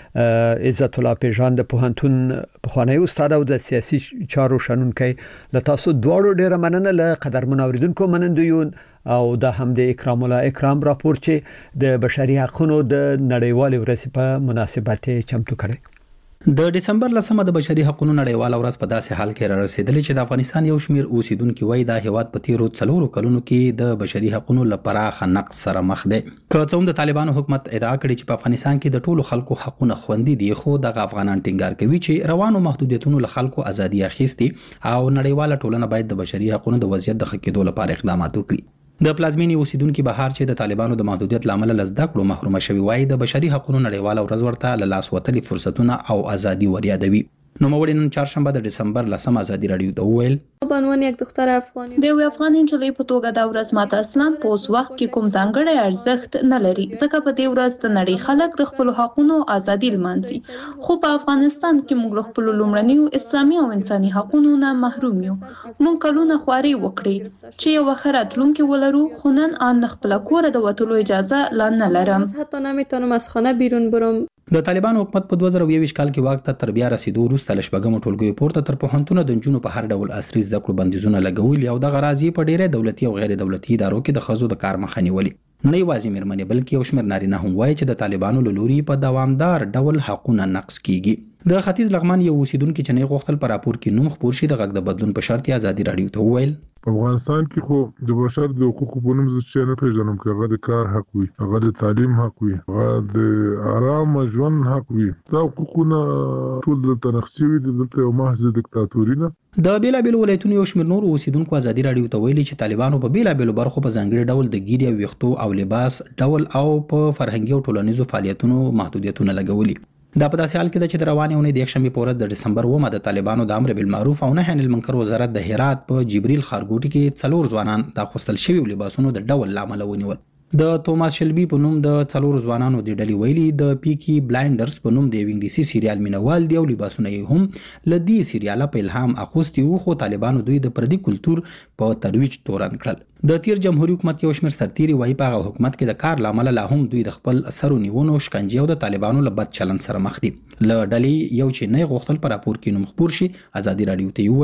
عزت الله پیژاند په هنتون په خوانی استاد او د سیاسي چارو شنونکي ل تاسو دواړو ډیر مننه ل قدرمن اوریدونکو منندویون او د هم د اکرام الله اکرام راپور چې د بشري حقوقو د نړیوال ورځ په مناسبت چمتو کړي. د دسمبر لسمه د بشري حقوقو نړیواله ورځ په داسې حال کې را رسیدلې چې د افغانستان یو شمیر اوسیدونکو وایي دا هیواد په تیرو څلورو کلونو کې د بشري حقوقو لپاره نقص سره مخ دی. که څوم د طالبانو حکومت ادعا کړي چې په افغانستان کې د ټولو خلکو حقوقونه خوندي دي خو د افغانان ټینګار کوي چې روانو محدودیتونو له خلکو ازادي اخیستي او نړیواله ټولنه باید د بشري حقوقو د وضعیت د ښه کېدو لپاره اقدامات وکړي. د پلازمینی اوسیدونکو بهار چې د طالبانو د محدودیت لامل لزدا کړو محرومه شوی وای د بشري حقوقو نړیواله ورځ ورته له لاس وتلي فرصتونه او ازادي وریادوي. نو موري نن چهارشنبه د دسمبر لسم ازادي رادیو ته ویل بنوان یک دختر افغاني د یو افغان انجلۍ په توګه دا ورځ ماته اصلا په اوس وخت کې کوم ځانګړی ارزښت نه لري ځکه په دې ورځ د نړۍ خلک د خپل حقوقو ازادي لمانځي خو په افغانستان کې موږ له خپل لومړنیو اسلامي او انساني حقوقو نه محروم یو. موږ کلونه خواري وکړي چې یو خیراتلونکو ولرو خو نن ان خپل کور د وټولو اجازه لا نه لرم. حتی نمیتونم از خانه بیرون برم. د طالبانو حکومت په دوه زره یوویشت کال کې واک ته تر بیا رسیدو وروسته له شپږمو ټولګیو پورته تر پوهنتون د نجونو په هر ډول عصري زده کړو بندیزونه لګولي او د غرازي په ډیره دولتي او غیر دولتي ادارو کې د خزو د کار مخه نیولې. نه یوازې مېرمنې بلکې یو شمېر نارینه هم وایي چې د طالبانو له لوري په دوامدار ډول حقونه نقض کیږي. د ختیځ لغمان یو اوسیدونکو چې نه غوښتل پر راپور کې نوم خپور شي د غږ د بدلون په شرط ازادي رادیو ته وویل په افغانستان کې خو د بشر د حقوقو په نوم څه نه پیژنم چې هغه د کار حق وي هغه د تعلیم حق وي هغه د آرام ژوند حق وي. دا حقوقونه ټول د تنقصي وي دلته یو محض دیکتاتوري نه. د بیلابیلو ولایتونو یو شمېر نور اوسیدونکو ازادي رادیو ته ویلي چې طالبانو په بیلابیلو برخو په ځانګړي ډول د ګیري او ویښتو او لباس ډول او په فرهنګي او ټولنیزو فعالیتونو محدودیتونه لګولي. دا په داسې حال کې د چې د روانې اونۍ د یکشنبې په ورځ د دسمبر اوومه د طالبانو د امر بالمعروف او نهي عن المنکر وزارت د هرات په جبريل ښارګوټي کې څلور ځوانان د اغوستل شوي لباسونو د ډول له امله ونیول. د توماس شلبي په نوم د څلور ځوانانو د ډلې ویلي د پیکی بلایندرز په نوم د انګلیسي سریال مینوال دی او لباسونه یې هم ل دې سریاله په الهام اخوستي وو خو طالبانو دوی د پردي کلچر په ترویج تورن کړل. د تیر جمهوریت حکومت یو شمېر سرتیري وایي په هغه حکومت کې د کار لامل لا هم دوی د خپل سرو نیونو شکنجې او د طالبانو له بد چلند سره مخ دي. ل ډلې یو چې نه غوښتل پر راپور کې نوم خپور شي ازادي رادیو ته ویل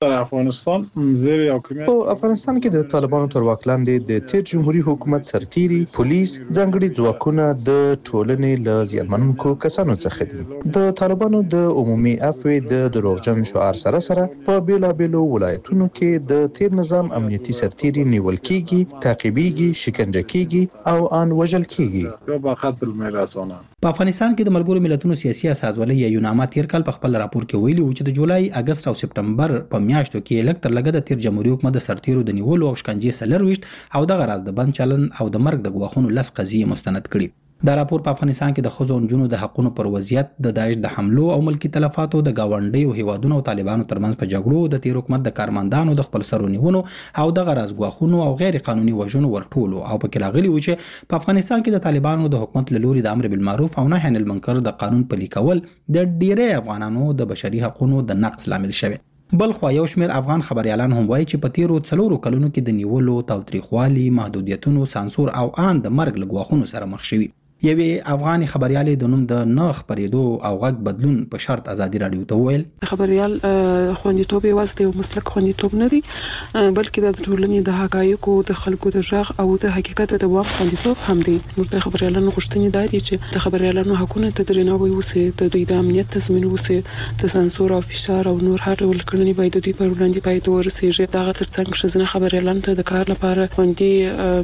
در افغانستان زیر حکومت په افغانستان کې د طالبانو تر واک لاندې د تیر جمهوریت حکومت سرتيري پولیس ځانګړي ځواکونه د ټولنې له زیانمنونکو کسانو څخه دي د طالبانو د عمومي عفو د دروغجن شعار سره سره په بیلابېلو ولایتونو کې د تیر نظام امنیتي سرتيري نیول کیږي تعقیبېږي شکنجه کیږي او ان وژل کیږي با قتل میرسانه په افغانستان کې د ملګرو ملتونو سیاسي اساسولۍ یا یوناما تیر کال په خپل راپور کې ویلي و چې د جولای اگست او سپټمبر په میاشتو کې لږ تر لږه د تیر جمهوریت حکومت د سرتیرو د نیولو او شکنجې سلرويشت او د غراز د بند چلن او د مرګ د غواخونو لس قضیې مستند کړي. دا راپور په افغانستان کې د ښځو او نجونو د حقونو پر وضعیت د داعش د حملو او ملکی تلفاتو د گاونډیو هیوادونو او طالبانو ترمنځ په جګړو د تیر حکومت د کارمندانو د خپل سرونیونو او د غراز غواخونو او غیر قانوني وژنو ورټولو او په کې راغلي و چې په افغانستان کې د طالبانو د حکومت له لوري د امر بالمعروف او نهي عن المنکر د قانون پلي کول د ډیری افغانانو د بشري حقوقو د نقض لامل شوی. بل خو یو شمېر افغان خبريالان هم وایي چې په تیرو څلورو کلونو کې د نیولو تاوتریخوالي محدودیتونو سانسور او ان د مرګ لګواخونو سره مخ شوي. یوې افغاني خبريالې د نوم د نه خبرېدو او غږ بدلون په شرط ازادي رادیو ته وویل خبريال خوندیتوب یوازې د مسلک خوندیتوب نه دی بلکې د ټولنې د حقایقو د خلکو د ژغ او د حقیقت د دوام خوندیتوب هم دی. نو د خبريالانو غوښتنې دا دي چې د خبريالانو حقونه ته درناوی وشي د دوی د امنیت تضمین وشي د سانسور او فشار او نور هر ډول کړنې باید د دوی پر وړاندې باید ورسیږي. دا ترڅنګ ښځینه خبريالانو ته د کار لپاره خوندي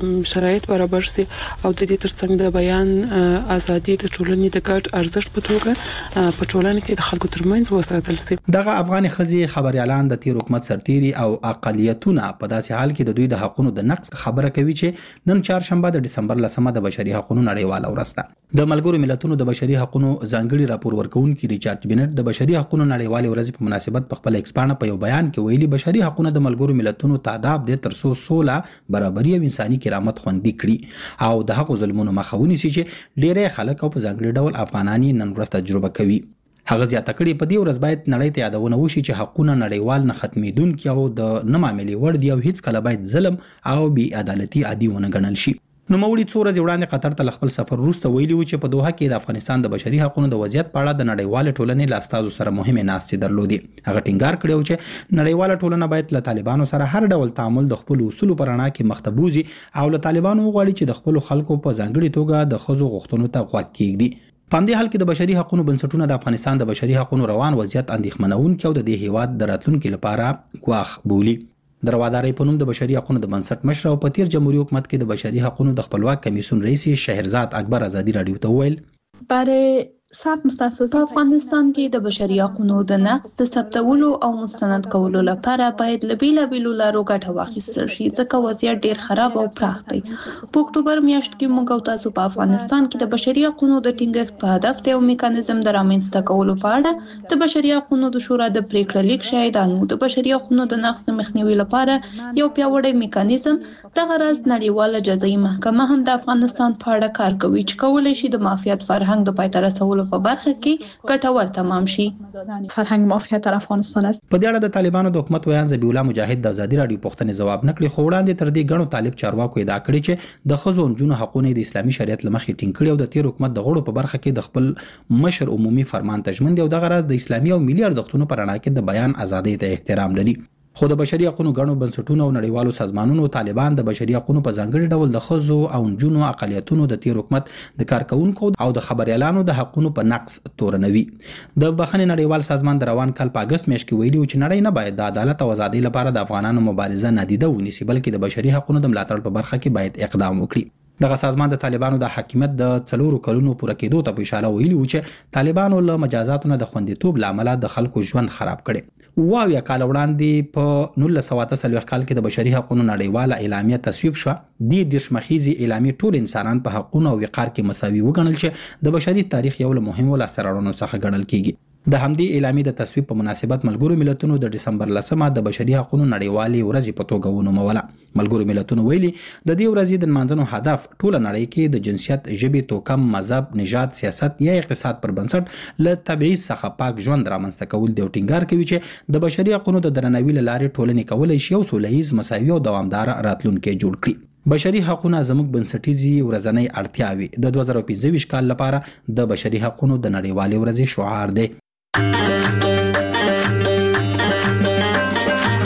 شرایط برابر شي او د دې ترڅنګ د بیان ازادي د ټولنې د ګډ ارزښت په توګه په ټولنه کې د خلکو ترمنځ وساتل شي. دغه افغاني ښځې خبريالان د تیر حکومت سرتيري او اقلیتونه په داسې حال کې د دوی د حقوقو د نقض خبره کوي چې نن چهارشنبه د ډسمبر لسمه د بشري حقوقو نړیواله ورځ ده. د ملګرو ملتونو د بشري حقوقو ځانګړي راپور ورکونکي ریچارډ بنټ د بشري حقوقو نړیواله ورځ په مناسبت په خپل ایکسپانه په یو بیان کې ویلي بشري حقوقو د ملګرو ملتونو تعهد د ترسو سوله برابري او انساني کرامت خوندي کړي او د حقوقو ظلمونو مخه ونیسي چې ډېر خلک او په ځانګړي ډول افغانانی نن ورځ تجربه کوي. هغه زیاته کړي په دې ورځ باید نړۍ ته یادونه وشي چې حقونه نړیوال نه ختمېدونکي او د نه معاملې وړ دي او هیڅ کله باید ظلم او بې عدالتي عادي ونه ګڼل شي. نو مولوی څو ورځې وړاندې قطر ته خپل سفر وروسته ویلي و چې په دوحه کې د افغانستان د بشري حقوقو د وضعیت په اړه د نړیوال ټولنې له استازو سره مهمه ناستې درلودې. هغه ټینګار کړی و چې نړیوال ټولنه باید له طالبانو سره هر ډول تعامل د خپل اصولو پر اړه کې مختبوزي او له طالبانو وغواړي چې د خپل خلکو په ځانګړي توګه د ښځو غوښتنو ته غوږ کېږدي. په همدې حال کې د بشري حقوقو بنسټونه د افغانستان د بشري حقوقو روان وضعیت اندېښمنونکي او د دې هیواد د راتلونکي لپاره ګواښ بولي. د روادارۍ په نوم د بشري حقوقو د بنسټ مشر او په تیر جمهوریت حکومت کې د بشري حقوقو د خپلواک کمیسیون رئیس شهرزاد اکبر ازادي رادیو ته وویل برای ثبت مستند په افغانستان کې د بشري حقوقو د نقض د ثبتولو او مستند کولو لپاره باید له بیلابېلو لارو ګټه واخیستل شي ځکه وضعیت ډیر خراب او پراخ دی. په اکتوبر میاشت کې موږ او تاسو په افغانستان کې د بشري حقوقو د ټینګښت په هدف د یو میکانیزم د رامنځته کولو په اړه د بشري حقوقو د شورا د پریکړه لیک شاهدان وو. د بشري حقوقو د نقض د مخنیوي لپاره یو پیاوړی میکانیزم د غرض نړیواله جزایي محکمه هم د افغانستان په اړه کار کوي چې کولای شي د مافیات فرهنګ د پای ته رسولو په برخه کې ګټور تمام شي. فرهنګ مافیا تر افغانستان است. په دې اړه د طالبانو د حکومت ویان ذبیح الله مجاهد د ازادي رادیو پوښتنې ځواب نکړي خو وړاندې تر دې غنو طالب چارواکو ادعا کړې چې د ښځو او نجونو حقوقو د اسلامي شریعت لمخې ټینګ کړي او د تیر حکومت د غړو په برخه کې د خپل مشر عمومي فرمان تجمن دی او د غرض د اسلامي او ملي ارزښتونو پر اړه کې د بیان ازادۍ ته احترام لري. خو د بشري حقوقو غنو بنسټونو او نړیوالو سازمانونو طالبان د بشري حقوقو په ځانګړي ډول د ښځو او نجونو اقلیتونو د تیر حکومت د کارکونکو او د خبريالانو د حقوقو په نقض تورنوي. د بخښنې نړیوال سازمان د روان کال په اگست میاشت کې ویلي چې نړۍ نه باید د عدالت او ازادۍ لپاره د افغانانو مبارزه نادیده ونیسي بلکې د بشري حقوقو د ملاتړ په برخه کې باید اقدام وکړي. دغه سازمان د طالبانو د حاکمیت د څلورو کلونو پوره کېدو ته په اشاره ویلي و چې طالبانو له مجازاتو نه د خوندیتوب لامل د خلکو ژوند خراب کړي. واویا کال وړاندې په نولس سوه اته څلوېښت کال کې د بشري حقوقو نړیواله اعلامیه تصویب شوه. د دېرش مخیزې اعلامیې ټول انسانان په حقوقو او وقار کې مساوي وګڼل چې د بشري تاریخ یو له مهمو لاسته راوړنو څخه ګڼل کیږي. د همدې اعلامیې د تصویب په مناسبت ملګرو ملتونو د ډسمبر لسمه د بشري حقوقو نړیوالې ورځ په توګه ونوموله. ملګرو ملتونو ویلي د دې ورځې د نمانځنو هدف ټوله نړۍ کې د جنسیت، ژبې، توکم، مذهب، نژاد، سیاست یا اقتصاد پر بنسټ له تبعیض څخه پاک ژوند رامنځته کول دی او ټینګار کوي چې د بشري حقوقو د درناوي له لارې ټولنې کولی شي یو سوله ییز، مساوي او دوامداره راتلونکی جوړ کړي. بشري حقوقو زموږ بنسټیزي ورځنۍ اړتیاوې د دوه زره پنځه ویشت کال لپاره د بشري حقوقو د نړیوالې ورځې شعار دی.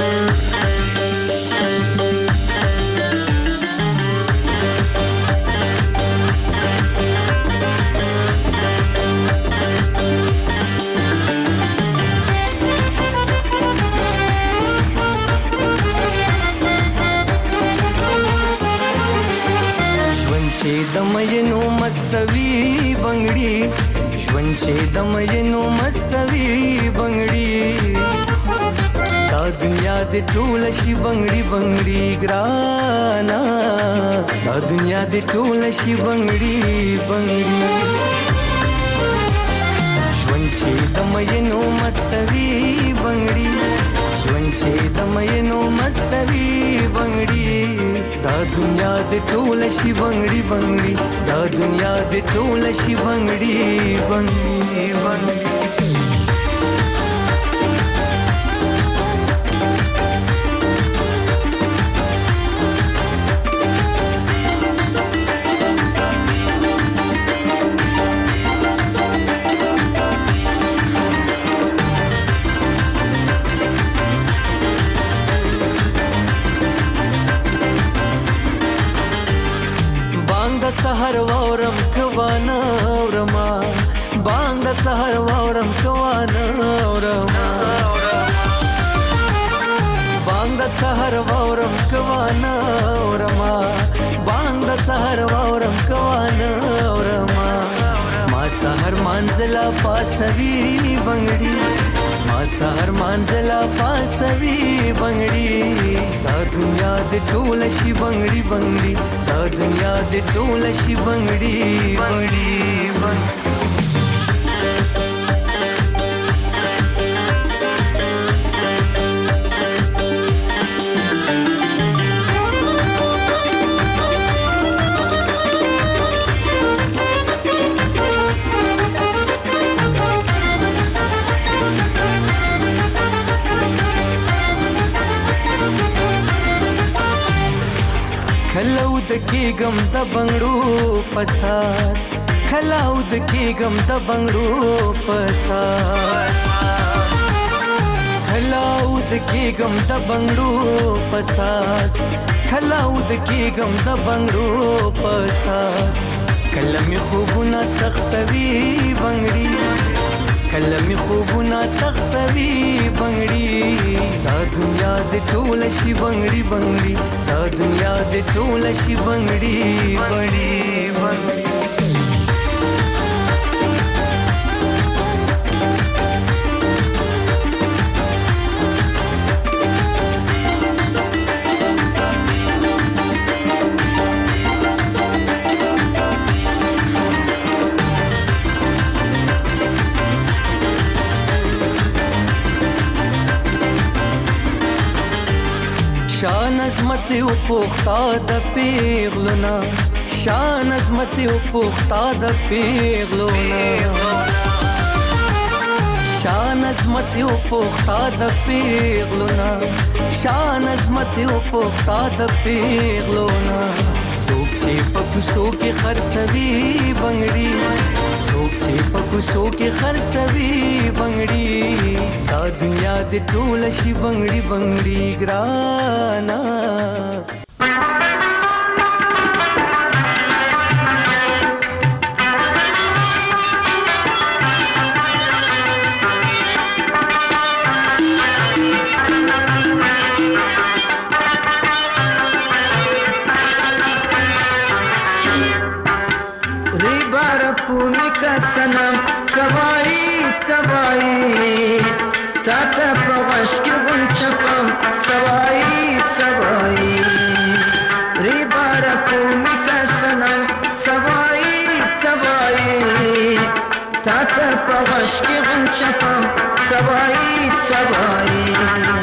چې د مینو مستوي بنگړي ژوند چې د مینو مستوي بنگړي دا دنیا د ټول شي بنگړي بنگړي ګرانا دا دنیا د ټول شي بنگړي بنگړي ژوند چې د مینو مستوي بنگړي ژوند چې د مینو مستوي بنگړي دا دنیا د ټول شي بنگړي بنگړي دا دنیا د ټول شي بنگړي بنگړي بنگړي سحر وورم کوانا ورما بانگ د سحر وورم کوانا ورما بانگ د سحر وورم کوانا ورما بانگ د سحر وورم کوانا ورما ما سحر منزلا پاسوي بنگړي ما سحر منزلا پاسوي بنگړي دا دنیا د ټول شي بنگړي بنگړي دا دنیا د ټول شي بنگړي بنگړي بنگړي کلاو د کېګم د بنگړو پساس کلاو د کېګم د بنگړو پساس کلاو د کېګم د بنگړو پساس کلاو د کېګم د بنگړو پساس کلمې خوبونه تختوي بنگړي کلمې خوبونه تختوي بنگړي دا دنیا د ټول شي بنگړي بنگړي دا دنیا د ټول شي بنگړي بنگړي بنگړي شان عظمت او پوختا د پیغلونا شان عظمت او پوختا د پیغلونا شان عظمت او پوختا د پیغلونا شان عظمت او پوختا د پیغلونا سوک چې پکوسو کې خرڅوي بنگړي سوک چې پکوسو کې خرڅوي بنگړي دا دنیا د ټول شي بنگړي بنگړي ګرانا سنم سوای سوای تا ته پوښ کې ونچکم سوای سوای ری بار کو میکا سنم سوای سوای تا ته پوښ کې ونچکم سوای سوای